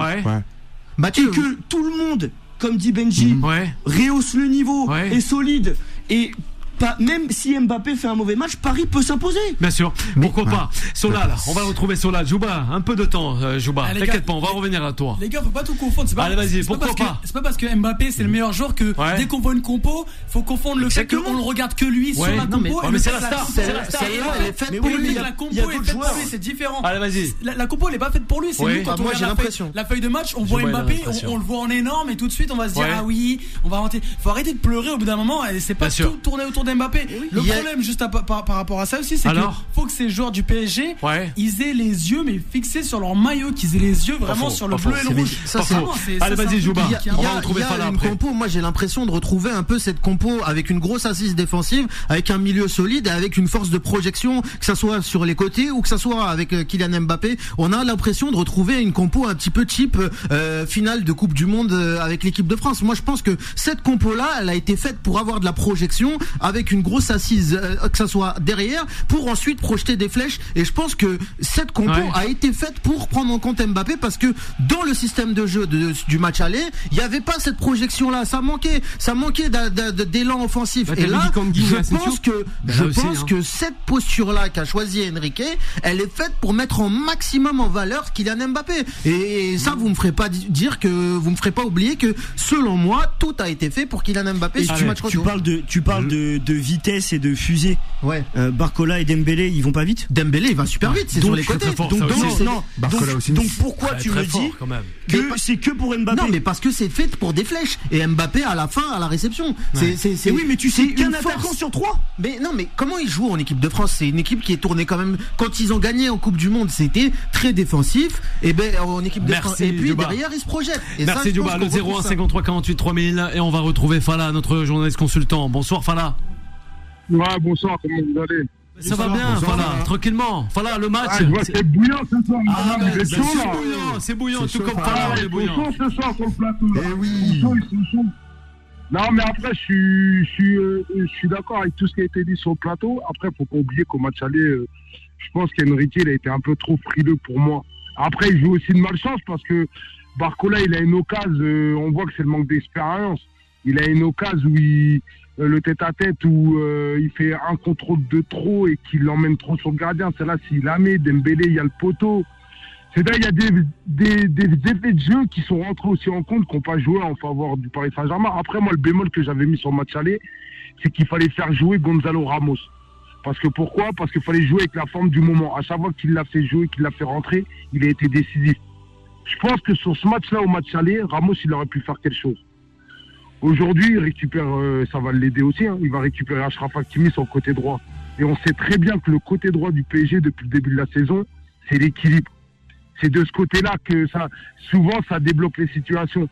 et que tout le monde, comme dit Benji, rehausse le niveau, est solide et pas, même si Mbappé fait un mauvais match, Paris peut s'imposer.
Bien sûr, mais, pourquoi ouais. pas. Solal, on va retrouver Solal. Jouba, un peu de temps, euh, Jouba. Ah, t'inquiète pas, on va revenir à toi.
Les gars, faut pas tout confondre. C'est pas,
Allez, vas-y, pourquoi
pas,
pas
C'est pas parce que Mbappé c'est le meilleur joueur que ouais. dès qu'on voit une compo, faut confondre le Exactement. fait qu'on le regarde que lui ouais. sur la compo.
Non, mais,
et
mais c'est la star, c'est la star.
Elle est faite pour lui. La compo est faite pour lui, c'est différent.
Allez, vas-y.
La compo elle est pas faite pour lui. C'est nous quand on regarde la feuille de match, on voit Mbappé, on le voit en énorme et tout de suite on va se dire ah oui, on va inventer. Faut arrêter de pleurer au bout d'un moment. C'est pas tout tourner autour d'Mbappé. Le problème juste à, par, par rapport à ça aussi, c'est qu'il faut que ces joueurs du P S G ouais. ils aient les yeux mais fixés sur leur maillot, qu'ils aient les yeux vraiment sur le bleu et le rouge.
Ça, c'est c'est Allez, vas-y, Jouba. On va retrouver
ça
là
une
après.
Compo, moi j'ai l'impression de retrouver un peu cette compo avec une grosse assise défensive, avec un milieu solide et avec une force de projection, que ça soit sur les côtés ou que ça soit avec Kylian Mbappé. On a l'impression de retrouver une compo un petit peu cheap euh, finale de Coupe du Monde euh, avec l'équipe de France. Moi je pense que cette compo là, elle a été faite pour avoir de la projection avec une grosse assise, euh, que ça soit derrière, pour ensuite projeter des flèches. Et je pense que cette compo ouais. a été faite pour prendre en compte Mbappé, parce que dans le système de jeu de, du match aller, il n'y avait pas cette projection là. Ça manquait, ça manquait d'élan offensif. Bah, et là, je pense que bah, je aussi, pense hein. que cette posture là qu'a choisi Enrique, elle est faite pour mettre en maximum en valeur Kylian Mbappé. Et, et ça, vous me ferez pas dire que vous me ferez pas oublier que selon moi, tout a été fait pour Kylian Mbappé.
Et tu, match tu parles de, tu parles de, de vitesse et de fusée.
Ouais.
Euh, Barcola et Dembélé, ils vont pas vite.
Dembélé, il va super vite, c'est sur les côtés.
Fort, donc, donc, non, donc, aussi. donc pourquoi ouais, tu me dis que c'est que pour Mbappé?
Non, mais parce que c'est fait pour des flèches. Et Mbappé à la fin, à la réception. Ouais. C'est, c'est, c'est,
oui, mais tu sais qu'un attaquant sur trois.
Mais non, mais comment ils jouent en équipe de France? C'est une équipe qui est tournée quand même. Quand ils ont gagné en Coupe du Monde, c'était très défensif. Et ben en équipe de
Merci,
France. Et puis
Duba.
derrière, ils se projettent. Et
Merci Duba, le zéro un cinquante-trois quarante-huit trois mille. Et on va retrouver Fala, notre journaliste consultant. Bonsoir Fala.
Ouais, bonsoir, comment vous allez?
Ça va bien, voilà, tranquillement. Voilà, le match.
Ah, je vois c'est bouillant ce soir.
Ah, bah, c'est, c'est bouillant, c'est bouillant, tout comme Fala,
il est
bouillant.
Ils sont ce soir sur le plateau.
Eh oui. Ils sont, ils sont.
Non, mais après, je suis, je suis, euh, je suis d'accord avec tout ce qui a été dit sur le plateau. Après, faut pas oublier qu'au match aller, euh, je pense qu'Enrique, il a été un peu trop frileux pour moi. Après, il joue aussi de malchance parce que Barcola, il a une occasion, euh, on voit que c'est le manque d'expérience. Il a une occasion où il, euh, le tête-à-tête où euh, il fait un contrôle de trop et qu'il l'emmène trop sur le gardien. C'est là, s'il la met, Dembélé, il y a le poteau. C'est là, il y a des, des, des effets de jeu qui sont rentrés aussi en compte, qui n'ont pas joué en faveur du Paris Saint-Germain. Après, moi, le bémol que j'avais mis sur le match aller, c'est qu'il fallait faire jouer Gonzalo Ramos. Parce que pourquoi? Parce qu'il fallait jouer avec la forme du moment. À chaque fois qu'il l'a fait jouer, qu'il l'a fait rentrer, il a été décisif. Je pense que sur ce match-là, au match aller, Ramos, il aurait pu faire quelque chose. Aujourd'hui, il récupère, euh, ça va l'aider aussi, hein, il va récupérer Achraf Hakimi sur le côté droit. Et on sait très bien que le côté droit du P S G, depuis le début de la saison, c'est l'équilibre. C'est de ce côté-là que ça, souvent, ça débloque les situations.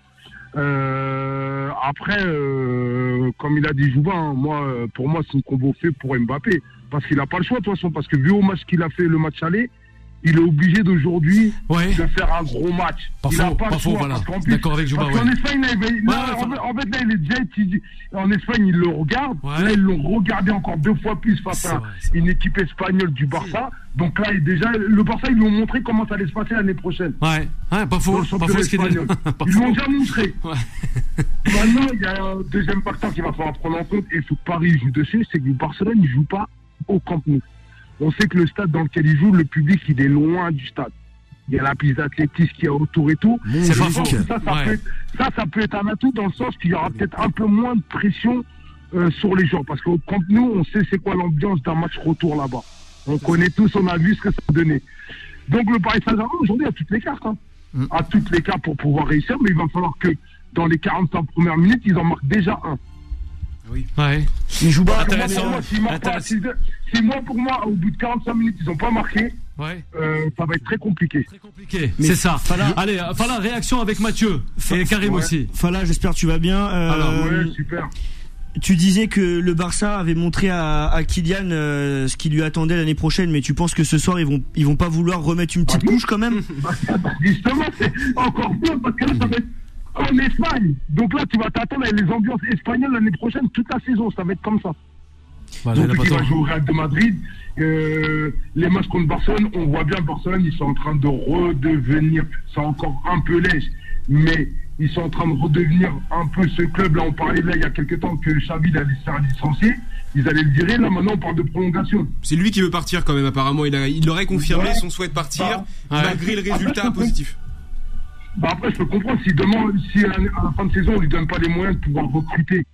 Euh, après, euh, comme il a dit Jouba, hein, moi, pour moi, c'est une combo fait pour Mbappé. Parce qu'il n'a pas le choix, de toute façon. Parce que vu au match qu'il a fait, le match aller, il est obligé d'aujourd'hui
ouais.
de faire un gros match.
Pas
il
faux,
n'a pas,
pas
le
faux,
choix.
voilà.
Parce qu'en plus,
d'accord avec Jouba,
parce qu'en
ouais.
Espagne, là, il, là,
ouais,
en, fait, en fait, là, il est déjà étudié. En Espagne, ils le regardent. Ouais. Là, ils l'ont regardé encore deux fois plus face c'est à vrai, une équipe espagnole du Barça. Si. Donc là, il, déjà, le Barça, ils lui ont montré comment ça allait se passer l'année prochaine.
Ouais, ouais pas faux. Pas faux ce qu'il dit.
Ils l'ont déjà montré. Ouais. Maintenant, il y a un deuxième facteur qu'il va falloir prendre en compte, et il faut que Paris joue dessus, c'est que le Barcelone ne joue pas au Camp Nou. On sait que le stade dans lequel il joue, le public, il est loin du stade. Il y a la piste d'athlétisme qui est autour et tout.
C'est pas faux.
Ça, ça, ouais. peut être, ça, ça peut être un atout dans le sens qu'il y aura peut-être un peu moins de pression euh, sur les gens. Parce qu'au Camp Nou, on sait c'est quoi l'ambiance d'un match retour là-bas. On connaît tous, on a vu ce que ça donnait. Donc le Paris Saint-Germain, aujourd'hui, a toutes les cartes. Hein. Mm. A toutes les cartes pour pouvoir réussir, mais il va falloir que dans les quarante-cinq premières minutes, ils en marquent déjà un.
Oui. Ouais.
Il joue pas. Intéressant. Moi, si, moi, pas, si, si moi, pour moi, au bout de quarante-cinq minutes, ils n'ont pas marqué, ouais. euh, ça va être très compliqué.
Très compliqué. Mais c'est ça. Fala... Allez, Fala, réaction avec Mathieu F... et Karim ouais. aussi.
Fala, j'espère que tu vas bien. Euh,
Alors, ouais, super.
Tu disais que le Barça avait montré à, à Kylian euh, ce qui lui attendait l'année prochaine, mais tu penses que ce soir ils vont ils vont pas vouloir remettre une petite ah, couche quand même?
Justement, c'est encore mieux parce que là, ça va être en Espagne. Donc là, tu vas t'attendre avec les ambiances espagnoles l'année prochaine, toute la saison, ça va être comme ça. Bah, donc il va jouer au Real de Madrid. Euh, les matchs contre Barcelone, on voit bien Barcelone, ils sont en train de redevenir, c'est encore un peu léger, mais ils sont en train de redevenir un peu ce club. Là, on parlait là il y a quelques temps que Xavi allait se faire licencier. Ils allaient le virer. Là, maintenant, on parle de prolongation.
C'est lui qui veut partir quand même, apparemment. Il, a, il aurait confirmé ouais. son souhait de partir, bah, malgré ouais. le résultat après, positif.
Bah après, je peux comprendre si demain, si à la, à la fin de saison, on lui donne pas les moyens de pouvoir recruter.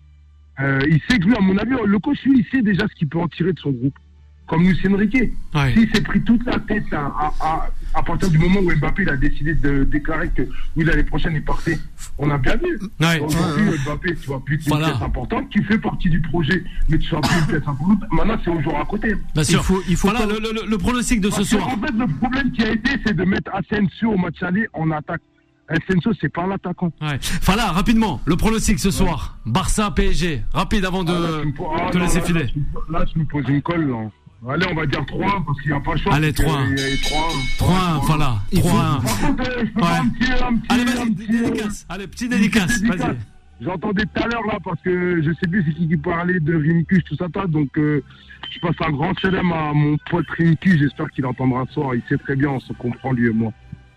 Euh, il sait que lui, à mon avis, le coach, lui, il sait déjà ce qu'il peut en tirer de son groupe. Comme Luis Enrique. Ouais. S'il s'est pris toute la tête à, à, à, à partir du moment où Mbappé il a décidé de déclarer que oui, l'année prochaine il partait, on a bien vu.
Ouais.
Aujourd'hui, ouais. Mbappé, tu vas plus être voilà. une pièce importante, tu fais partie du projet, mais tu seras plus une pièce importante. Maintenant, c'est au jour à côté.
Bien sûr. Il faut, il faut voilà, pas... le, le, le pronostic de Parce ce soir.
En fait, le problème qui a été, c'est de mettre Asensio au match aller en attaque. Asensio, c'est pas un attaquant.
Ouais. Enfin là, rapidement, le pronostic ce ouais. soir. Barça, P S G. Rapide avant de ah, là, ah, te non, laisser
là,
filer.
Là, tu me poses une colle, là. Allez, on va dire trois parce qu'il n'y a pas de choix.
Allez, trois un. trois un, voilà. trois un.
Par contre, je peux ouais. un petit, un petit,
Allez, vas-y,
un petit,
dédicace. Allez, petit dédicace. Vas-y.
J'entendais tout à l'heure, là, parce que je sais plus c'est qui qui parlait de Rimkus, tout ça, toi. Donc, euh, je passe un grand salam à mon pote Rimkus. J'espère qu'il entendra ce soir. Il sait très bien, on se comprend, lui et moi.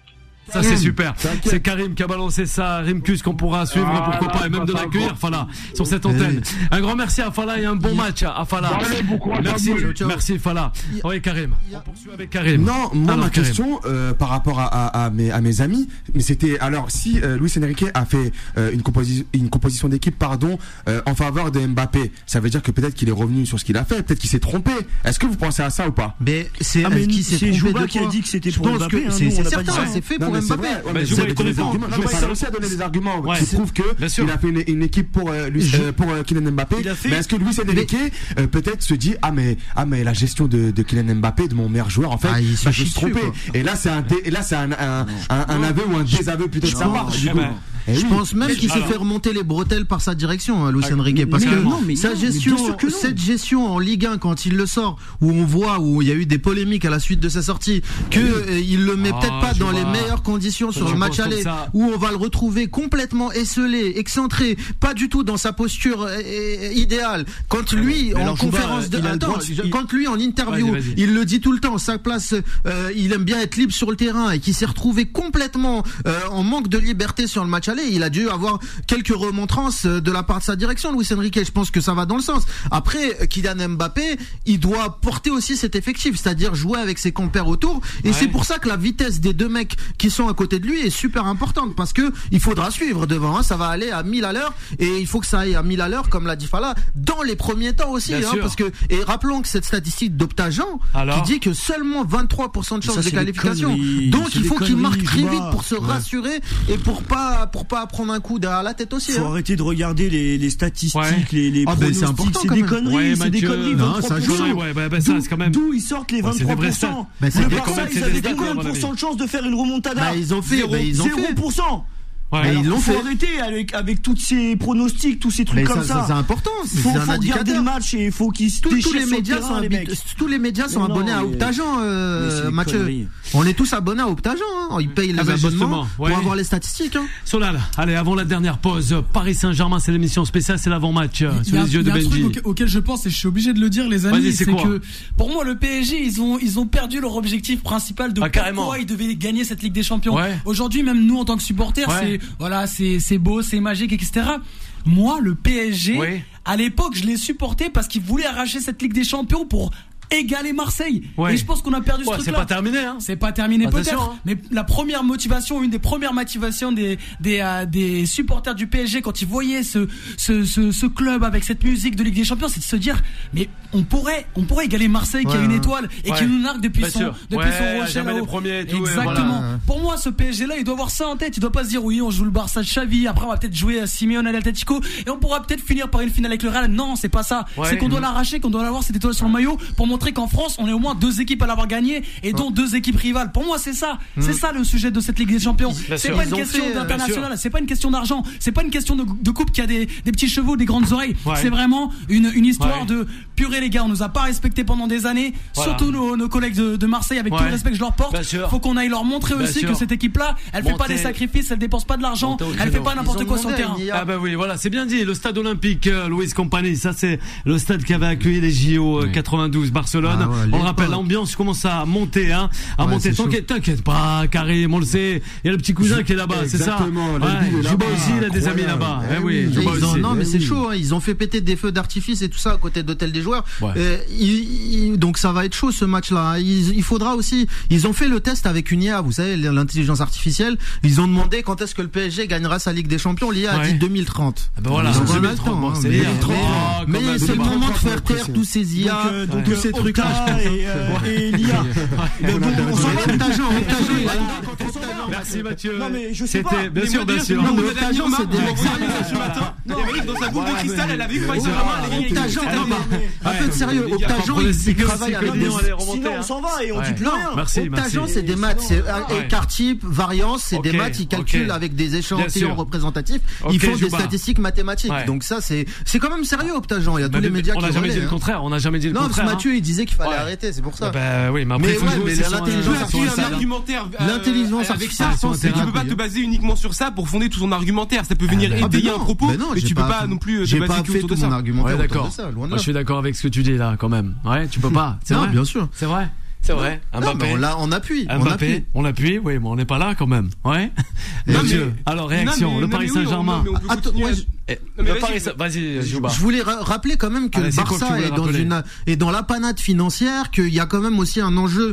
Ça c'est super. C'est Karim qui a balancé ça, Rimkus qu'on pourra suivre, ah, pourquoi pas, et même de l'accueillir, Fala, sur cette antenne. Un grand merci à Fala et un bon match à Fala. Merci, merci Fala. Oui, Karim. On poursuit avec Karim.
Non, moi alors, ma Karim. question euh, par rapport à, à, à, mes, à mes amis, mais c'était alors si euh, Luis Enrique a fait euh, une, composi- une composition d'équipe, pardon, euh, en faveur de Mbappé, ça veut dire que peut-être qu'il est revenu sur ce qu'il a fait, peut-être qu'il s'est trompé. Est-ce que vous pensez à ça ou pas?
Mais c'est
ah, mais qui s'est trompé qui a dit que c'était pour Mbappé.
C'est certain, c'est fait pour Mbappé.
Mais je vais donner des arguments. Je vais réussi à donner des arguments qui prouvent que il a fait une, une équipe pour euh, lui, euh, pour euh, Kylian Mbappé. Mais est-ce que Luis Enrique euh, peut-être se dit ah mais ah mais la gestion de, de Kylian Mbappé, de mon meilleur joueur, en fait, ah, bah, je me suis trompé. Et là c'est un dé, et là c'est un un, un un aveu ou un désaveu plutôt de sa part.
Eh je oui. pense même qu'il s'est fait remonter les bretelles par sa direction, hein, Luis Enrique, parce que non, mais sa non, gestion, mais que cette gestion en Ligue un quand il le sort, où on voit où il y a eu des polémiques à la suite de sa sortie, que euh, il le met ah, peut-être pas dans vois. les meilleures conditions sur le match aller, où on va le retrouver complètement esselé, excentré, pas du tout dans sa posture euh, idéale. Quand lui mais en conférence de, attends, il... quand lui en interview, vas-y, vas-y. il le dit tout le temps, sa place, euh, il aime bien être libre sur le terrain et qu'il s'est retrouvé complètement euh, en manque de liberté sur le match aller. Il a dû avoir quelques remontrances de la part de sa direction, Luis Enrique. Je pense que ça va dans le sens. Après, Kylian Mbappé, il doit porter aussi cet effectif, c'est-à-dire jouer avec ses compères autour. Et ouais. c'est pour ça que la vitesse des deux mecs qui sont à côté de lui est super importante, parce que il faudra suivre devant. Hein, ça va aller à mille à l'heure, et il faut que ça aille à mille à l'heure, comme l'a dit Fala, dans les premiers temps aussi. Hein, parce que et rappelons que cette statistique d'Optagen qui dit que seulement vingt-trois pour cent de chances de qualification. Donc il faut qu'il marque très vite pour se ouais. rassurer et pour pas pour pas prendre un coup derrière la tête aussi.
Faut
hein.
arrêter de regarder les, les statistiques, ouais. les, les
ah
pronostics,
ben c'est,
c'est des conneries,
ouais,
c'est des conneries.
Non, vingt-trois pour cent. Ouais, bah, bah, ça,
d'où,
c'est quand même...
d'où ils sortent les vingt-trois pour cent.
Bah,
le Barça, ils avaient combien de pourcents de chance de faire une remontada?
Bah, ils ont fait,
zéro pour cent.
Ouais, mais ils l'ont fait. Faut arrêter avec avec toutes ces pronostics, tous ces trucs mais comme ça.
ça. C'est important.
C'est faut, un faut regarder le match et il faut qu'ils se
tous les médias sont les tous les médias sont abonnés à Optagent, euh, Mathieu. On est tous abonnés à Optagent. Hein. Ils payent les ah bah abonnements ouais. pour avoir les statistiques. Hein.
Solal, allez, avant la dernière pause, Paris Saint-Germain, c'est l'émission spéciale, c'est l'avant-match euh, sous les yeux de Benji. Il y a un truc
auquel je pense et je suis obligé de le dire, les amis, c'est, c'est que pour moi le P S G, ils ont ils ont perdu leur objectif principal de ah, pourquoi carrément. ils devaient gagner cette Ligue des Champions. Ouais. Aujourd'hui, même nous en tant que supporters, ouais. c'est voilà, c'est c'est beau, c'est magique, et cetera. Moi, le P S G, ouais. à l'époque, je l'ai supporté parce qu'ils voulaient arracher cette Ligue des Champions pour égaler Marseille. Ouais. Et je pense qu'on a perdu ce
ouais,
truc-là.
C'est pas terminé, hein.
C'est pas terminé
Attention,
peut-être.
Hein.
Mais la première motivation, une des premières motivations des des euh, des supporters du P S G quand ils voyaient ce ce ce, ce club avec cette musique de Ligue des Champions, c'est de se dire, mais on pourrait on pourrait égaler Marseille ouais, qui a une étoile et ouais. qui nous nargue depuis Bien son sûr. depuis
ouais,
son rocher là-haut.
Premiers, tout,
Exactement.
Voilà.
Pour moi, ce P S G là, il doit avoir ça en tête. Il doit pas se dire oui, on joue le Barça de Xavi, après on va peut-être jouer à Simeone à l'Atlético et on pourra peut-être finir par une finale avec le Real. Non, c'est pas ça. Ouais. C'est qu'on doit l'arracher, qu'on doit avoir cette étoile sur le maillot pour montrer qu'en France, on est au moins deux équipes à l'avoir gagné et dont deux équipes rivales. Pour moi, c'est ça. Mmh. C'est ça le sujet de cette Ligue des Champions. Bien c'est sûr. pas une Ils question fait, d'international, c'est pas une question d'argent, c'est pas une question de, de coupe qui a des, des petits chevaux, des grandes oreilles. Ouais. C'est vraiment une, une histoire ouais. de purée, les gars. On nous a pas respecté pendant des années, voilà. surtout nos, nos collègues de, de Marseille, avec ouais. tout le respect que je leur porte. Faut qu'on aille leur montrer Bien aussi sûr. que cette équipe-là, elle Montez. fait pas des sacrifices, elle dépense pas de l'argent, elle fait pas n'importe quoi sur le terrain.
Ah bah oui, voilà, c'est bien dit. Le stade olympique euh, Louis Compagnie, ça c'est le stade qui avait accueilli les J O euh, quatre-vingt-douze Barcelone. Ah ouais, on rappelle l'ambiance commence à monter, hein, à ouais, monter. T'inquiète, t'inquiète pas, Karim, on le sait. Il y a le petit cousin qui est là-bas, c'est ça. Ouais, Jouba aussi, il a des amis là-bas. Eh oui, Jouba
aussi. Non, mais c'est chaud. Hein. Ils ont fait péter des feux d'artifice et tout ça à côté d'hôtel des joueurs. Ouais. Euh, il, il, donc ça va être chaud ce match-là. Il, il faudra aussi. Ils ont fait le test avec une I A, vous savez, l'intelligence artificielle. Ils ont demandé quand est-ce que le P S G gagnera sa Ligue des Champions. L'I A ouais. a dit deux mille trente.
Ah ben voilà.
Donc on a le temps. Bon, c'est mais oh, mais c'est le moment de faire taire tous ces I A,
donc, euh,
tous ces trucs-là.
Et l'I A.
On s'en va Optagent,
Merci Mathieu.
Non mais je sais
pas. Bien sûr, bien sûr.
Non mais Optagent c'est des
ce matin. Il y avait dans sa boule de cristal, elle avait vu Paris Saint-Germain.
Optagent, un peu de sérieux. Optagent, il travaille avec des.
Sinon on s'en va et on dit plus rien.
Merci.
Optagent, c'est des maths, c'est écart type, variance, c'est des maths. Ils calculent avec des échantillons représentatifs. Ils font des statistiques mathématiques. Donc ça, c'est c'est quand même sérieux Optagent. Il y a tous les médias qui.
On n'a jamais dit le contraire. On n'a jamais dit le contraire.
Non, Mathieu, il disait qu'il fallait arrêter. C'est pour ça.
Bah oui, mais après,
un argumentaire,
l'intelligence
artificielle, tu peux pas te baser uniquement sur ça pour fonder tout ton argumentaire. Ça peut venir étayer un propos, mais tu peux pas non plus te baser que autour de ça.
Ouais, d'accord. Je suis d'accord avec ce que tu dis là, quand même. Ouais, tu peux pas. C'est vrai.
Bien sûr.
C'est vrai. C'est vrai.
Mbappé. Là, on appuie.
Mbappé. On appuie. Oui, mais on n'est pas là quand même. Ouais. Non, mais, alors réaction. Non, mais, le Paris Saint-Germain.
Oui, Attends, moi, je...
le Paris, vas-y, Jouba.
Je voulais rappeler quand même que Allez, le Barça est dans une est dans la panade financière, qu'il y a quand même aussi un enjeu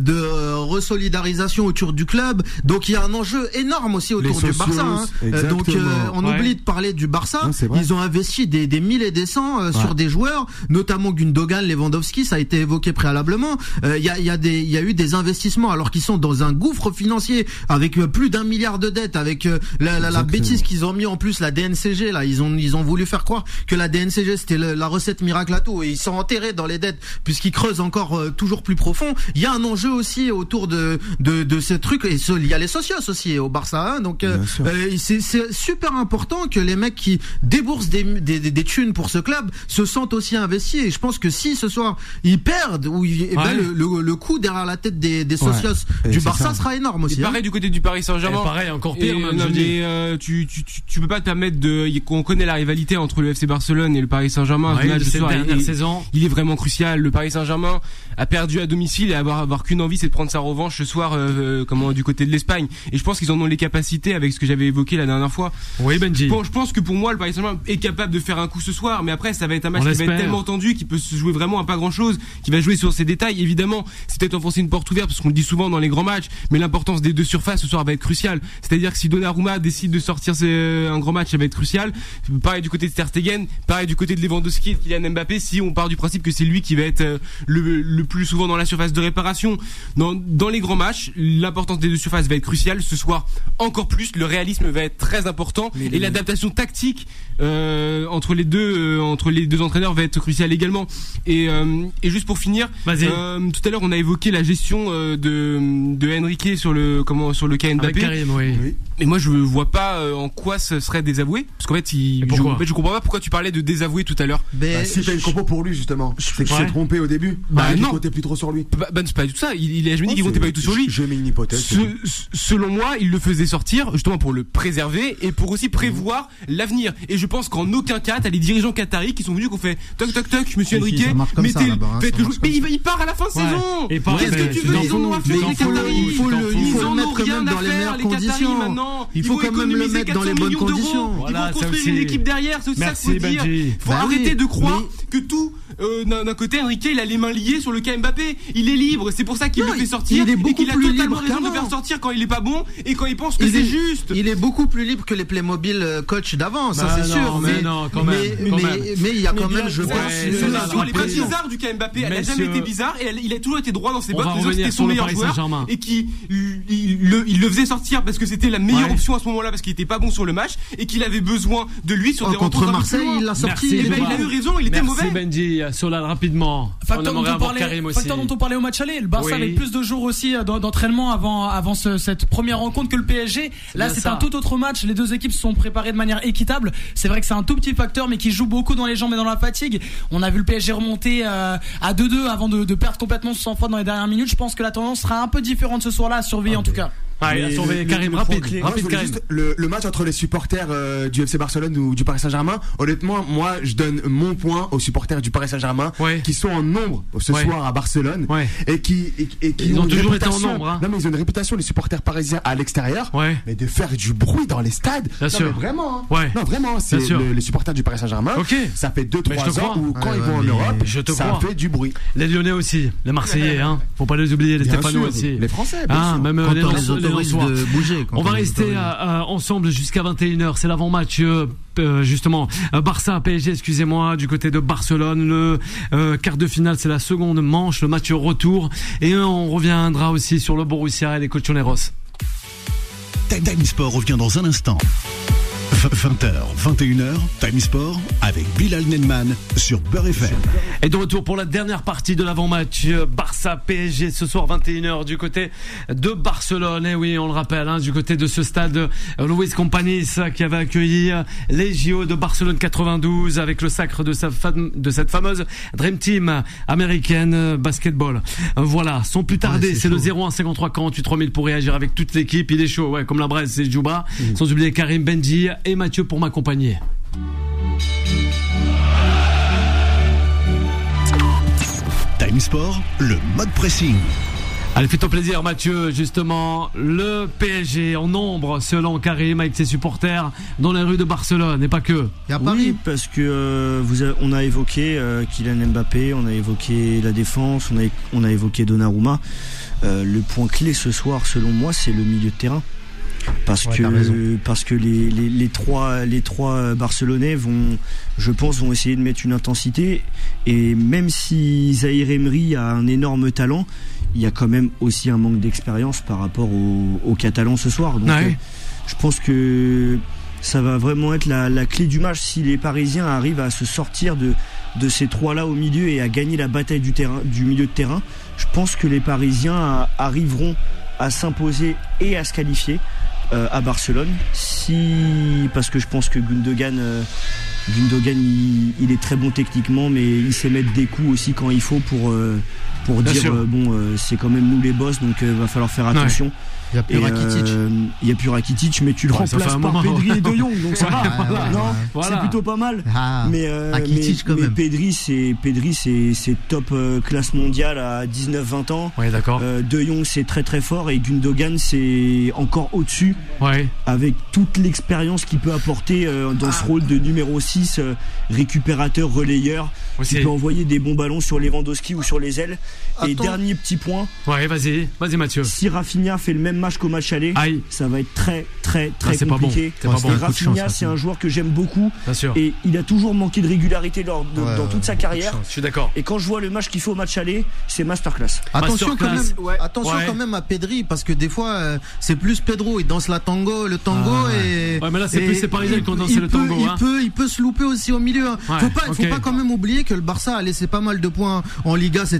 de resolidarisation autour du club. Donc il y a un enjeu énorme aussi autour du Barça. Hein. Donc euh, on ouais. oublie de parler du Barça. Non, Ils ont investi des, des mille et des cents euh, ouais. sur des joueurs, notamment Gundogan, Lewandowski. Ça a été évoqué préalablement. Il euh, y a il y a des il y a eu des investissements alors qu'ils sont dans un gouffre financier avec plus d'un milliard de dettes, avec euh, la, la, la bêtise qu'ils ont mis en plus la D N C G là. Ils ont ils ont voulu faire croire que la D N C G c'était le, la recette miracle à tout et ils sont enterrés dans les dettes puisqu'ils creusent encore euh, toujours plus profond. Il y a un enjeu aussi autour de de de ces trucs et ce, il y a les socios aussi au Barça hein, donc euh, euh, c'est c'est super important que les mecs qui déboursent des des des, des thunes pour ce club se sentent aussi investis et je pense que si ce soir ils perdent ou ils, ouais. ben, le, le le coup derrière la tête des des socios ouais. du Barça ça. sera énorme aussi.
Et pareil hein. du côté du Paris Saint-Germain.
Et pareil encore pire et, même,
non, mais, euh, tu tu tu tu peux pas te permettre de qu'on connaît la rivalité entre le F C Barcelone et le Paris Saint-Germain.
Ouais,
match
ce soir,
il, il,
saison.
il est vraiment crucial. Le Paris Saint-Germain a perdu à domicile et avoir avoir qu'une envie, c'est de prendre sa revanche ce soir, euh, comment du côté de l'Espagne. Et je pense qu'ils en ont les capacités avec ce que j'avais évoqué la dernière fois.
Oui, Benji.
Bon, je pense que pour moi, le Paris Saint-Germain est capable de faire un coup ce soir, mais après, ça va être un match On qui l'espère. va être tellement tendu, qui peut se jouer vraiment à pas grand-chose, qui va jouer sur ses détails. Évidemment, c'est peut-être enfoncer une porte ouverte parce qu'on le dit souvent dans les grands matchs, mais l'importance des deux surfaces ce soir va être cruciale. C'est-à-dire que si Donnarumma décide de sortir un grand match, ça va être crucial. Pareil du côté de Ter Stegen, pareil du côté de Lewandowski et de Kylian Mbappé, si on part du principe que c'est lui qui va être le, le plus souvent dans la surface de réparation. Dans, dans les grands matchs, l'importance des deux surfaces va être cruciale. Ce soir, encore plus, le réalisme va être très important mais et l'adaptation tactique euh, entre les deux euh, entre les deux entraîneurs va être cruciale également. Et, euh, et juste pour finir, euh, tout à l'heure on a évoqué la gestion euh, de de Enrique sur le comment sur le cas Mbappé.
Avec Karim, oui. oui.
Mais moi je vois pas euh, en quoi ce serait désavoué, parce qu'en fait, il, je, en fait je comprends pas pourquoi tu parlais de désavoué tout à l'heure.
Mais bah, si t'as une compo pour lui justement, c'est que tu t'es trompé au début. Bah, bah non, comptais plus trop sur lui.
Bah, bah c'est pas du tout ça. Il, il a jamais dit qu'il comptait pas du tout sur lui.
Je mets une hypothèse.
Ce, selon moi, il le faisait sortir justement pour le préserver et pour aussi prévoir mmh. l'avenir. Et je pense qu'en aucun cas t'as les dirigeants qataris qui sont venus qu'on fait toc toc toc, Monsieur Enrique, mettez, faites le jeu. Mais il part à la fin de saison. Qu'est-ce que tu veux? Ils en ont à faire les Qataris.
Il faut le mettre quand même dans les meilleures conditions. Il faut quand même le mettre dans les bonnes conditions.
Voilà, ils vont construire une équipe derrière, c'est aussi ça qu'il faut dire. Il faut bah arrêter oui, de croire mais... que tout, euh, d'un côté, Enrique, il a les mains liées sur le cas Mbappé. Il est libre, c'est pour ça qu'il non, le fait sortir. Il est beaucoup et qu'il a plus totalement raison de faire sortir quand il est pas bon et quand il pense que c'est juste.
Il est beaucoup plus libre que les Playmobil coach d'avant, ça c'est sûr.
Mais non, quand même.
Mais il y a quand même, je pense.
Elle est pas bizarre du cas Mbappé, elle a jamais été bizarre et il a toujours été droit dans ses bottes. C'était son meilleur joueur et qui il le faisait sortir parce que c'était la meilleure option à ce moment-là parce qu'il était pas bon sur le match et qu'il avait besoin de lui sur des rencontres
contre Marseille, il l'a sorti.
Et ben, il a eu raison, il était
Merci
mauvais.
Benji, Solal rapidement.
Facteur dont, on parlait, facteur dont on parlait au match aller, le Barça oui. avec plus de jours aussi d'entraînement avant avant ce, cette première rencontre que le P S G. Là, c'est, c'est un tout autre match. Les deux équipes se sont préparées de manière équitable. C'est vrai que c'est un tout petit facteur, mais qui joue beaucoup dans les jambes et dans la fatigue. On a vu le P S G remonter euh, à deux deux avant de, de perdre complètement son sang-froid dans les dernières minutes. Je pense que la tendance sera un peu différente ce soir-là à surveiller ah, en tout cas.
Ah, il a surveillé Karim, rapide, rapide,
rapide Karim. Juste, le, le match entre les supporters euh, du F C Barcelone ou du Paris Saint-Germain, honnêtement, moi, je donne mon point aux supporters du Paris Saint-Germain ouais. qui sont en nombre ce ouais. soir à Barcelone
ouais.
et qui et, et qui
ils ont,
ont
toujours été en nombre. Hein.
Non, mais ils ont une réputation, les supporters parisiens à l'extérieur,
ouais.
mais de faire du bruit dans les stades.
Bien
non,
sûr.
Mais vraiment.
Hein. Ouais.
Non, vraiment, c'est le, les supporters du Paris Saint-Germain.
Okay.
Ça fait deux trois ans où quand
ouais,
ils vont
ouais,
en Europe,
je te
ça
crois.
fait du bruit.
Les Lyonnais aussi, les Marseillais, hein. Faut pas les oublier, les Stéphanois aussi.
Les Français, bien
ah,
sûr.
Même
quand
les
Lensois.
On va rester euh, ensemble jusqu'à vingt et une heures. C'est l'avant-match euh, euh, justement euh, Barça P S G, excusez-moi, du côté de Barcelone. Le euh, quart de finale, c'est la seconde manche, le match retour. Et euh, on reviendra aussi sur le Borussia et les Colchoneros.
Time Sport revient dans un instant. vingt heures, vingt et une heures, Time Sport avec Bilal Nenman sur Beurre F M.
Et de retour pour la dernière partie de l'avant-match Barça P S G ce soir vingt et une heures du côté de Barcelone. Et oui, on le rappelle, hein, du côté de ce stade Luis Companys qui avait accueilli les J O de Barcelone quatre-vingt-douze avec le sacre de, sa fam- de cette fameuse Dream Team américaine basketball. Voilà, sans plus tarder, ouais, c'est, c'est le zéro un cinquante-trois quarante-huit trois mille pour réagir avec toute l'équipe. Il est chaud, ouais, comme la braise, c'est Djouba. Mmh. Sans oublier Karim, Benji et Mathieu pour m'accompagner.
Time Sport, le mode pressing.
Allez, fais-toi plaisir Mathieu, justement, le P S G en nombre selon Karim avec ses supporters dans les rues de Barcelone et pas que.
Et à Paris, oui, parce que euh, vous a, on a évoqué euh, Kylian Mbappé, on a évoqué la défense, on a, on a évoqué Donnarumma. Euh, le point clé ce soir, selon moi, c'est le milieu de terrain. Parce ouais, que parce que les, les, les trois les trois Barcelonais vont, je pense, vont essayer de mettre une intensité, et même si Zahir Emery a un énorme talent, il y a quand même aussi un manque d'expérience par rapport aux, aux Catalans ce soir. Donc ouais. euh, je pense que ça va vraiment être la, la clé du match si les Parisiens arrivent à se sortir de de ces trois-là au milieu et à gagner la bataille du terrain, du milieu de terrain. Je pense que les Parisiens a, arriveront à s'imposer et à se qualifier euh, à Barcelone, si parce que je pense que Gundogan euh, Gundogan il, il est très bon techniquement, mais il sait mettre des coups aussi quand il faut pour euh, pour Bien dire euh, bon euh, c'est quand même nous les boss, donc il euh, va falloir faire attention. Ouais.
Il n'y a plus Rakitic.
Euh, il n'y a plus Rakitic, mais tu le ouais, remplaces par Pedri et De Jong, donc ça va. Ouais, ouais, non, ouais. Voilà. C'est plutôt pas mal.
Ah,
mais, euh, Rakitic, mais, mais Pedri, c'est, Pedri c'est, c'est top euh, classe mondiale à dix-neuf vingt ans.
Ouais, d'accord.
Euh, De Jong, c'est très très fort, et Gundogan, c'est encore au-dessus.
Ouais.
Avec toute l'expérience qu'il peut apporter euh, dans ah. ce rôle de numéro six, euh, récupérateur, relayeur. Aussi. Il peut envoyer des bons ballons sur Lewandowski ou sur les ailes. Attends. Et dernier petit point.
Ouais, vas-y, vas-y Mathieu.
Si Rafinha fait le même match qu'au match aller,
Aïe.
ça va être très très très
ah,
compliqué.
Pas bon.
C'est pas bon. Rafinha, chance, c'est un joueur que j'aime beaucoup.
Bien sûr.
Et il a toujours manqué de régularité lors de, ouais, dans toute sa carrière.
Je suis d'accord.
Et quand je vois le match qu'il fait au match aller, c'est masterclass.
Attention
masterclass.
quand même, ouais. attention ouais. quand même à Pedri, parce que des fois euh, c'est plus Pedro, il danse la tango, le tango ah,
et. Ouais, mais là c'est plus ces Parisiens qui ont dansé le tango.
Il
hein.
peut, il peut se louper aussi au milieu. Hein. Ouais, faut pas, okay. faut pas quand même oublier que le Barça a laissé pas mal de points en Liga cette année. C'est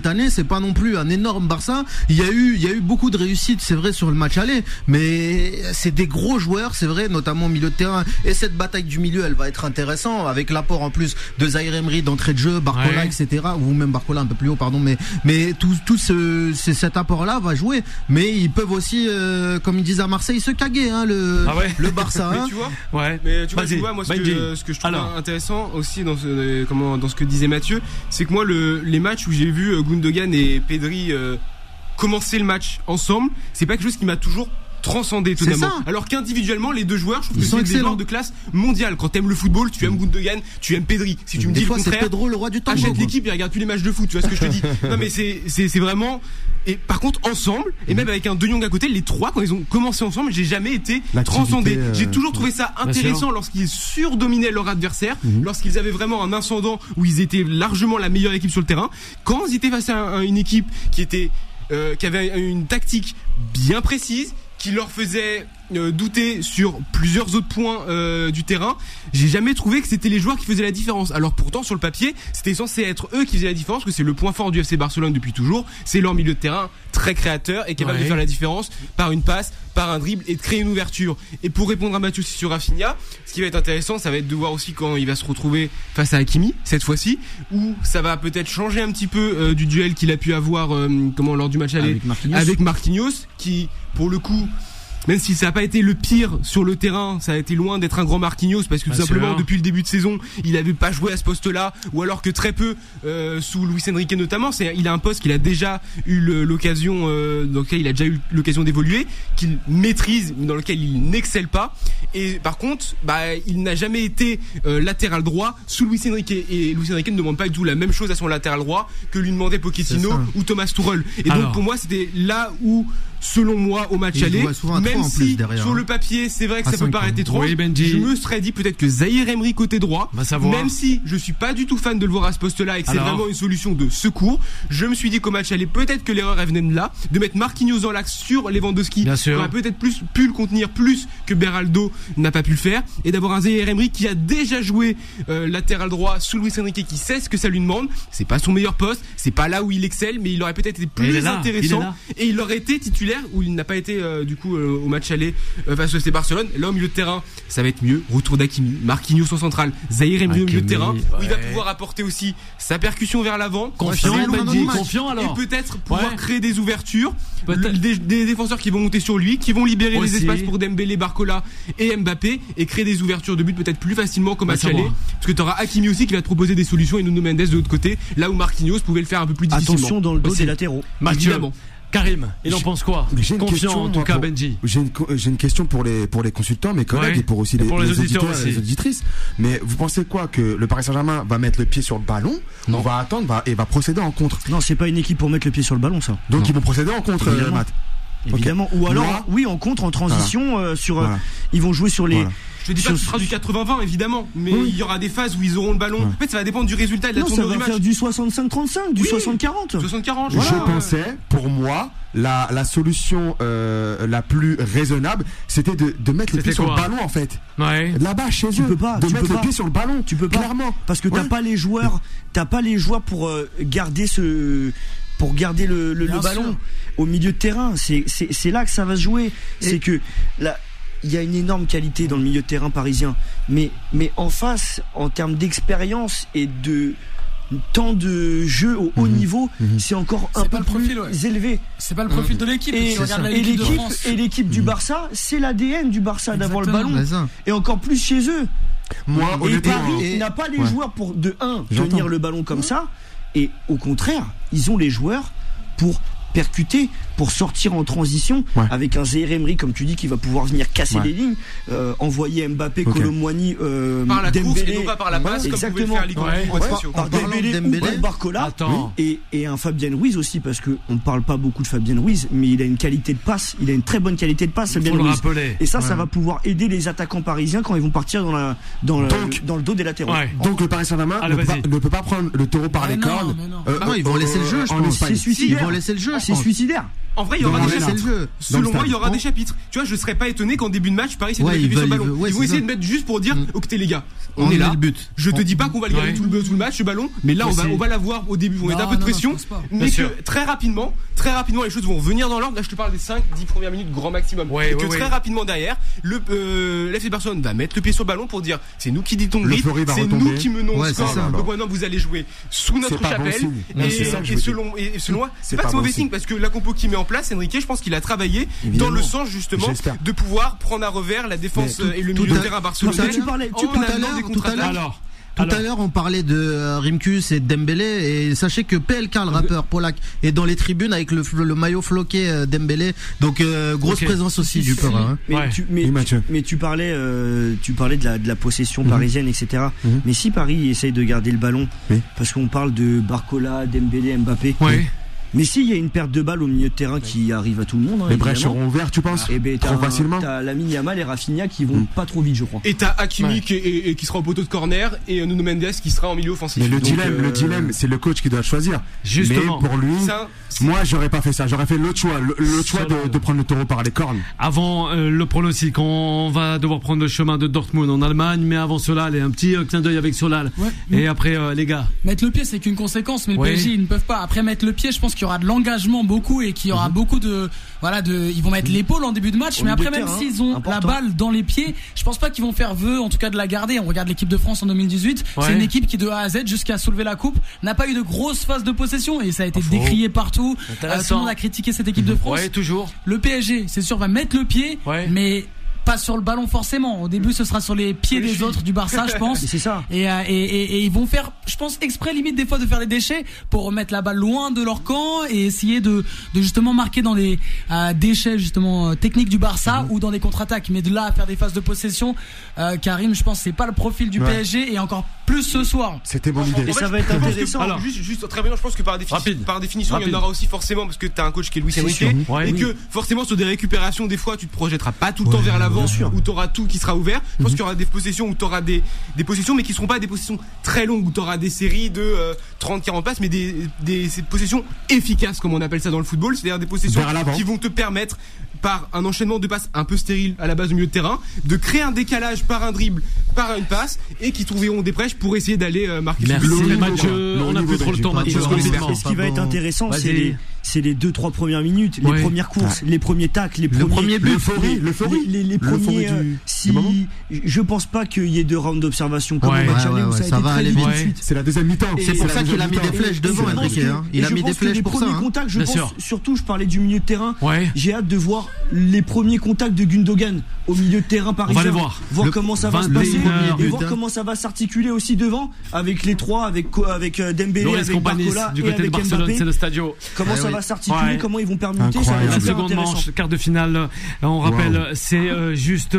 pas non plus un énorme Barça. Il y a eu, il y a eu beaucoup de réussite, c'est vrai, sur le match aller, mais c'est des gros joueurs, c'est vrai, notamment au milieu de terrain. Et cette bataille du milieu, elle va être intéressante avec l'apport en plus de Zahir Emery d'entrée de jeu, Barcola, ouais. et cetera. Ou même Barcola un peu plus haut, pardon. Mais mais tout tout ce, ce cet apport-là va jouer. Mais ils peuvent aussi, euh, comme ils disent à Marseille, se caguer, hein, le
ah ouais.
le Barça.
Mais
hein.
tu vois, ouais. Mais tu vois, tu vois moi ce que, ce que je trouve Alors. intéressant aussi dans ce, comment dans ce que disait Mathieu, c'est que moi le les matchs où j'ai vu Gundogan et Pedri euh, commencer le match ensemble, c'est pas quelque chose qui m'a toujours transcendé totalement. Alors qu'individuellement les deux joueurs, je trouve Ils que c'est excellents. des joueurs de classe mondiale. Quand t'aimes le football, tu aimes Gundogan, tu aimes Pedri. Si tu me dis
fois,
le contraire,
c'est Pedro, le roi du tango,
achète l'équipe et regarde plus les matchs de foot. Tu vois ce que je te dis? Non mais c'est c'est c'est vraiment. Et par contre ensemble et même avec un De Jong à côté, les trois quand ils ont commencé ensemble, j'ai jamais été transcendé. Euh... J'ai toujours trouvé ça intéressant lorsqu'ils surdominaient leur adversaire, mm-hmm. lorsqu'ils avaient vraiment un ascendant où ils étaient largement la meilleure équipe sur le terrain. Quand ils étaient face à une équipe qui était euh, qui avait une tactique bien précise, qui leur faisait euh, douter sur plusieurs autres points euh, du terrain, j'ai jamais trouvé que c'était les joueurs qui faisaient la différence. Alors pourtant sur le papier, c'était censé être eux qui faisaient la différence, parce que c'est le point fort du F C Barcelone depuis toujours, c'est leur milieu de terrain très créateur et capable ouais. de faire la différence par une passe, par un dribble et de créer une ouverture. Et pour répondre à Mathieu aussi sur Rafinha, ce qui va être intéressant, ça va être de voir aussi quand il va se retrouver face à Hakimi cette fois-ci, où ça va peut-être changer un petit peu euh, du duel qu'il a pu avoir euh, comment lors du match aller avec Marquinhos. avec Marquinhos, qui pour le coup, même si ça n'a pas été le pire sur le terrain, ça a été loin d'être un grand Marquinhos, parce que tout ah, simplement depuis le début de saison il n'avait pas joué à ce poste-là, ou alors que très peu euh, sous Luis Enrique notamment. C'est, il a un poste qu'il a déjà eu le, l'occasion euh, dans lequel il a déjà eu l'occasion d'évoluer, qu'il maîtrise, mais dans lequel il n'excelle pas. Et par contre, bah, il n'a jamais été euh, latéral droit sous Luis Enrique, et Luis Enrique ne demande pas du tout la même chose à son latéral droit que lui demandait Pochettino ou Thomas Tuchel. Et alors. donc pour moi c'était là où, selon moi, au match aller, même si derrière, sur le papier c'est vrai que ça peut paraître étrange, oui, je me serais dit peut-être que Zahir Emery côté droit, même si je suis pas du tout fan de le voir à ce poste-là et que Alors. c'est vraiment une solution de secours, je me suis dit qu'au match aller, peut-être que l'erreur elle venait de là, de mettre Marquinhos dans l'axe sur Lewandowski, qui aurait peut-être plus pu le contenir plus que Beraldo n'a pas pu le faire, et d'avoir un Zahir Emery qui a déjà joué euh, latéral droit sous Luis Enrique, qui sait ce que ça lui demande. C'est pas son meilleur poste, c'est pas là où il excelle, mais il aurait peut-être été plus il là, intéressant il et il aurait été titulaire où il n'a pas été euh, du coup euh, au match aller euh, face au F C Barcelone. Là au milieu de terrain ça va être mieux, retour d'Hakimi, Marquinhos en centrale, Zahir Emery au milieu de terrain, ouais. où il va pouvoir apporter aussi sa percussion vers l'avant,
confiant, Benji, confiant alors,
et peut-être pouvoir ouais. créer des ouvertures, peut-être. Des, des défenseurs qui vont monter sur lui, qui vont libérer aussi. les espaces pour Dembélé, Barcola et Mbappé, et créer des ouvertures de but peut-être plus facilement qu'au match aller, parce que tu auras Hakimi aussi qui va te proposer des solutions, et Nuno Mendes de l'autre côté, là où Marquinhos pouvait le faire un peu plus difficilement.
Attention dans le dos des latéraux,
évidemment. Karim, il en pense quoi?
J'ai une
Confiant
question,
en tout cas,
pour,
Benji.
J'ai une, j'ai une question pour les pour les consultants, mes collègues, ouais. et pour aussi et les, pour les, les auditeurs, aussi. les auditrices. Mais vous pensez quoi, que le Paris Saint-Germain va mettre le pied sur le ballon, non. on va attendre va, et va procéder en contre?
Non, c'est pas une équipe pour mettre le pied sur le ballon, ça.
Donc
non.
ils vont procéder en contre, euh, Matt.
Évidemment. Okay. Ou alors, voilà. oui, en contre, en transition, voilà. euh, sur. Voilà. Euh, ils vont jouer sur les. Voilà.
Je te dis pas que ce sera du quatre-vingts vingt évidemment, mais oui. il y aura des phases où ils auront le ballon. Ouais. En fait, ça va dépendre du résultat et de la tournure du match.
Ça va faire du soixante-cinq trente-cinq, du oui. soixante quarante.
soixante quarante.
Voilà. Je pensais, pour moi, la la solution euh, la plus raisonnable, c'était de de mettre les pieds sur le ballon en fait.
Ouais.
Là-bas chez
tu
eux.
Peux pas,
de
tu
mettre
peux
les pieds sur le ballon.
Tu peux pas.
Clairement.
Parce que t'as ouais. pas les joueurs, t'as pas les joueurs pour euh, garder ce. pour garder le, le, le ballon au milieu de terrain. C'est, c'est, c'est là que ça va se jouer. Et c'est que là, il y a une énorme qualité dans le milieu de terrain parisien. Mais, mais en face, en termes d'expérience et de temps de jeu au haut mmh. niveau, mmh. c'est encore un c'est peu plus profil, ouais. élevé.
C'est pas le profil mmh. de l'équipe.
Et, et, l'équipe, l'équipe, et l'équipe mmh. du Barça, c'est l'A D N du Barça Exactement. d'avoir le ballon. Et encore plus chez eux.
Moi,
et Paris et... n'a pas les ouais. joueurs pour, de un, J'entends. tenir le ballon comme mmh. ça. Et au contraire, ils ont les joueurs pour percuter, pour sortir en transition, ouais. avec un Zahir Emery, comme tu dis, qui va pouvoir venir casser ouais. les lignes, euh, envoyer Mbappé, okay. Kolo Muani, euh,
par la
Dembélé,
course et non pas par la passe, ouais. comme pouvait le faire Ligue
ouais. ouais. ouais. par Dembélé, Dembélé ou Barcola, et, et un Fabien Ruiz aussi, parce que on parle pas beaucoup de Fabien Ruiz, mais il a une qualité de passe, il a une très bonne qualité de passe, Fabien Ruiz. Et ça, ouais. ça va pouvoir aider les attaquants parisiens quand ils vont partir dans la, dans le,
donc,
dans le dos des latéraux.
Ouais. Donc le Paris Saint-Germain ne, ne peut pas prendre le taureau par les cornes.
Non, ils vont laisser le jeu, je pense.
C'est suicidaire.
Ils vont laisser le jeu.
C'est suicidaire.
en vrai, il y aura des chapitres. Selon moi, il y aura des chapitres. Tu vois, je serais pas étonné qu'en début de match, Paris essaie de mettre le pied sur le ballon. Ils vont essayer de mettre juste pour dire, ok les gars, on est là. Je te dis pas qu'on va le gagner tout le match, ce ballon, mais là on va on va l'avoir au début. On va mettre un peu de pression, mais que très rapidement, très rapidement les choses vont venir dans l'ordre. Là, je te parle des cinq dix premières minutes grand maximum. Et que très rapidement derrière, le l'F C Barcelone va mettre le pied sur le ballon pour dire, c'est nous qui dictons le rythme, c'est nous qui menons le score. Donc maintenant vous allez jouer sous notre chapelle. Et selon et selon moi, c'est pas de mauvais signe parce que la compo qu'il met en place, Enrique, je pense qu'il a travaillé dans le sens justement de pouvoir prendre à revers la défense et le milieu de terrain barcelonais.
Tu parlais tout à l'heure. Tout à l'heure, on parlait de euh, Rimkus et de Dembélé, et sachez que P L K, le rappeur Polak, est dans les tribunes avec le, le maillot floqué euh, Dembélé. Donc euh, grosse okay. présence aussi du peur. Hein.
Mais, ouais. tu, mais, tu, mais tu parlais, euh, tu parlais de la, de la possession mmh. parisienne, et cetera. Mmh. Mais si Paris essaye de garder le ballon, oui. parce qu'on parle de Barcola, Dembélé, Mbappé.
Oui.
Mais s'il y a une perte de balle au milieu de terrain qui arrive à tout le monde, hein,
les brèches seront ouvertes, tu penses?
Et ben, trop facilement. T'as Lamine Yamal et Rafinha qui vont mm. pas trop vite, je crois.
Et t'as Hakimi ouais. qui, et, et qui sera au poteau de corner et Nuno Mendes qui sera en milieu offensif.
Mais le Donc, dilemme, euh... le dilemme, c'est le coach qui doit choisir.
Justement.
Mais pour lui, ça, moi, j'aurais pas fait ça. J'aurais fait l'autre choix, le, le choix de, de prendre le taureau par les cornes.
Avant euh, le pronostic, on va devoir prendre le chemin de Dortmund en Allemagne, mais avant cela, allez, un petit euh, clin d'œil avec Solal. Ouais. Et après, euh, les gars.
Mettre le pied, c'est qu'une conséquence, mais le ouais. P S G, ils ne peuvent pas. Après mettre le pied, je pense qu'il y aura de l'engagement beaucoup et qu'il y aura mmh. beaucoup de voilà de ils vont mettre mmh. l'épaule en début de match, Au mais après même terrain, s'ils ont important. la balle dans les pieds, je pense pas qu'ils vont faire vœu en tout cas de la garder. On regarde l'équipe de France en deux mille dix-huit, ouais. c'est une équipe qui de A à Z jusqu'à soulever la coupe n'a pas eu de grosse phase de possession et ça a été oh, décrié partout. Euh, tout le monde a critiqué cette équipe mmh. de France.
Ouais, toujours.
Le P S G, c'est sûr, va mettre le pied, ouais. mais pas sur le ballon forcément. Au début, ce sera sur les pieds des autres du Barça, je pense.
C'est ça.
Et, et, et, et ils vont faire, je pense, exprès limite des fois de faire des déchets pour remettre la balle loin de leur camp et essayer de, de justement marquer dans les euh, déchets justement euh, techniques du Barça mmh. ou dans des contre-attaques. Mais de là à faire des phases de possession, euh, Karim, je pense, c'est pas le profil du ouais. P S G et encore plus ce soir.
C'était bonne idée.
Et ça va être intéressant.
Alors juste, juste très bien. Je pense que par définition, Rapide. par définition, Rapide. il y en aura aussi forcément parce que t'as un coach qui est Luis Enrique ouais, et oui. que forcément sur des récupérations, des fois, tu te projetteras pas tout le ouais, temps vers l'avant où t'auras tout qui sera ouvert. Je pense mm-hmm. qu'il y aura des possessions où tu auras des, des possessions mais qui seront pas des possessions très longues où tu auras des séries de euh, trente quarante passes mais des, des, des possessions efficaces comme on appelle ça dans le football, c'est-à-dire des possessions qui vont te permettre par un enchaînement de passes un peu stérile à la base du milieu de terrain de créer un décalage par un dribble, par une passe et qui trouveront des brèches pour essayer d'aller euh, marquer
Merci Mathieu, on a plus trop le temps Mathieu.
Ce qui va être intéressant c'est les c'est les deux trois premières minutes, ouais. les premières courses, ouais. les premiers tacles, les
le
premiers
buts, l'euphorie, l'euphorie,
les, les, les premiers. Euh, si je pense pas qu'il y ait deux rounds d'observation comme
ouais,
au match
ouais,
aller
ouais,
où ça,
ça
a été
va
très
aller
vite.
Ouais.
C'est la deuxième mi-temps.
C'est pour ça qu'il a mis des flèches devant Enrique. Il a mis des flèches pour ça.
Les premiers contacts, je pense surtout, je parlais du milieu de terrain. J'ai hâte de voir les premiers contacts de Gundogan au milieu de terrain parisien.
On va les voir.
Voir comment ça va se passer et voir comment ça va s'articuler aussi devant avec les trois, avec avec Dembélé, avec Barcola et avec Mbappé.
C'est le Stadio.
Comment ça va s'articuler, comment ils vont permuter.
La seconde manche, quart de finale. On rappelle, c'est juste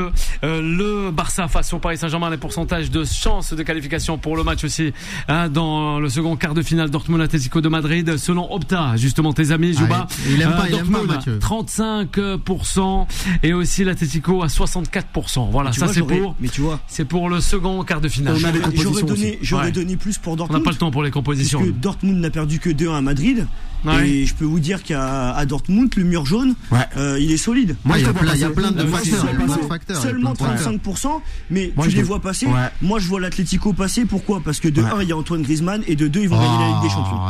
le Barça face au Paris Saint-Germain. Les pourcentages de chances de qualification pour le match aussi dans le second quart de finale Dortmund Atlético de Madrid. Selon Opta, justement tes amis, Jouba,
il aime pas, il
Dortmund
aime pas, Mathieu.
trente-cinq pour cent et aussi l'Atlético à soixante-quatre pour cent. Voilà, ça vois, c'est pour.
Mais tu vois,
c'est pour le second quart de finale.
J'aurais donné, j'aurais ouais. donné plus pour Dortmund.
On n'a pas le temps pour les compositions.
Parce que Dortmund n'a perdu que deux un à Madrid. Ouais. Et je peux vous dire qu'à à Dortmund, le mur jaune, ouais. euh, il est solide.
Moi, il y a plein, il y a plein de facteurs.
Seulement, seulement trente-cinq pour cent, mais moi, tu les vois passer. Ouais. Moi, je vois l'Atlético passer. Pourquoi? Parce que de ouais. un, il y a Antoine Griezmann et de deux, ils vont oh, gagner la Ligue des Champions.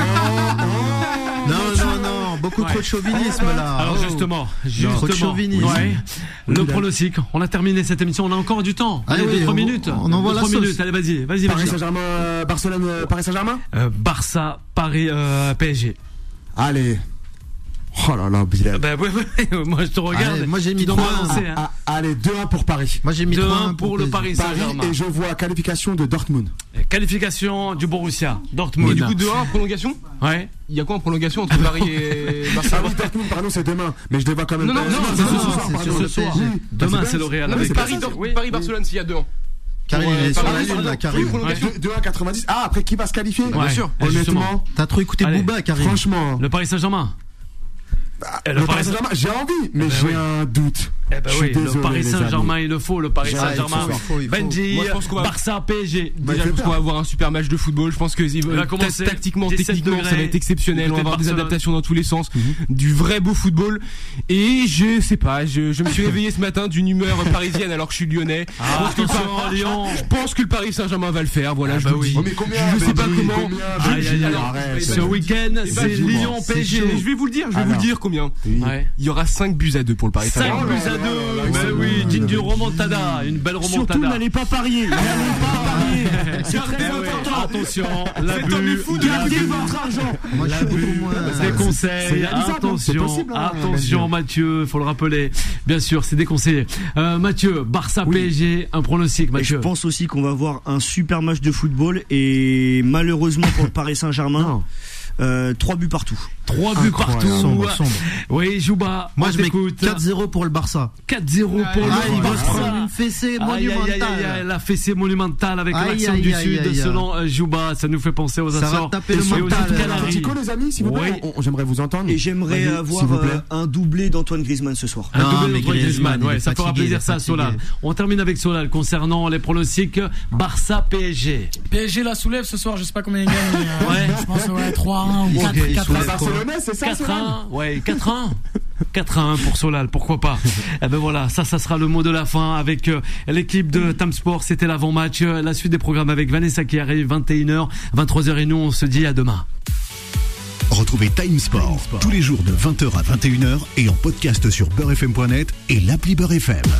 Oh, non, non, non, beaucoup ouais. trop de chauvinisme là.
Alors
oh.
justement, justement,
trop de chauvinisme.
Ouais. Le pronostic. On a terminé cette émission. On a encore du temps. Allez, oui, trois minutes.
On envoie la sauce.
minutes. Allez, vas-y, vas-y.
Paris Saint-Germain, Barcelone, Paris Saint-Germain.
Euh, Barça, Paris, euh, P S G.
Allez. Oh là là, Bilal.
Bah ouais, ouais, moi je te regarde.
Allez, moi j'ai mis trois un.
Hein. Ah, allez, deux un pour Paris.
Moi j'ai mis
deux
un
pour, pour le Paris Saint-Germain.
Paris et je vois qualification de Dortmund.
Qualification du Borussia Dortmund.
Et du coup deux un en prolongation.
Ouais.
Il y a quoi en prolongation entre Paris et Barça?
Ah oui, Dortmund, pardon, c'est demain. Mais je les vois quand même.
Non, non, non,
c'est ce soir. C'est ce soir. Demain c'est le Real.
Paris Barcelone s'il y a deux ans.
Karim, il est sur la lune là, Karim.
deux un quatre-vingt-dix. Ah, après qui va se qualifier?
Bien sûr.
Honnêtement.
T'as trop écouté Booba, Karim.
Franchement.
Le Paris Saint-Germain.
Le Paris Saint-Germain, j'ai envie, mais j'ai un doute.
Eh ben oui, désolé, le Paris Saint-Germain, il le faut, le Paris Saint-Germain. Benji, Barça, P S G.
Déjà, je pense qu'on va avoir un super match de football. Je pense que tactiquement, techniquement, ça va être exceptionnel. On va avoir des adaptations dans tous les sens, du vrai beau football. Et je sais pas, je, je me suis réveillé ce matin d'une humeur parisienne alors que je suis lyonnais.
Ah, je, pense que
Lyon. je pense que le Paris Saint-Germain va le faire. Voilà, ah je bah vous oui. dis.
Oh, mais combien,
je sais pas comment.
Je, aïe, aïe, alors, arrête, ce week-end, c'est Lyon P S G.
Je vais vous le dire, je vais vous le dire combien.
Ouais.
Il y aura cinq buts à deux pour le Paris Saint-Germain.
cinq buts à deux. Mais oui, digne du remontada, une belle remontada.
Surtout n'allez pas parier. N'allez pas parier. C'est très important.
Attention, l'abus.
Gardez votre argent.
Des conseils. Attention, attention, Mathieu, faut le rappeler. Bien sûr, c'est déconseillé. Euh, Mathieu, Barça oui. P S G, un pronostic, Mathieu.
Et je pense aussi qu'on va avoir un super match de football et malheureusement pour le Paris Saint-Germain, euh, trois buts partout.
Trois buts partout.
Sombre, sombre.
Oui, Jouba.
Moi, je mets quatre zéro pour le Barça.
quatre zéro pour
ah,
le
il
Barça.
Va se prendre une fessée monumentale.
Aïe, aïe, aïe, aïe, la fessée monumentale avec l'accent du Sud, aïe, aïe. Selon euh, Jouba. Ça nous fait penser aux Açores.
Ça va taper le mental.
Chico, les amis, s'il vous plaît. Oui. On, j'aimerais vous entendre.
Et j'aimerais avoir euh, un doublé d'Antoine Griezmann ce soir.
Un non, doublé d'Antoine Griezmann. Ouais, ça fatigué, fera plaisir ça, Solal. On termine avec Solal concernant les pronostics Barça P S G.
P S G la soulève ce soir. Je sais pas combien il gagne. Ouais. Je pense ouais trois à un ou quatre à un.
C'est ça,
quatre à un, ouais, quatre à un. quatre à un pour Solal, pourquoi pas. Et ben voilà, ça, ça sera le mot de la fin avec euh, l'équipe de Time Sport. C'était l'avant-match, euh, la suite des programmes avec Vanessa qui arrive vingt et une heures, vingt-trois heures et nous on se dit à demain.
Retrouvez Time Sport, Time Sport tous les jours de vingt heures à vingt et une heures et en podcast sur beurre f m point net et l'appli Beurre F M.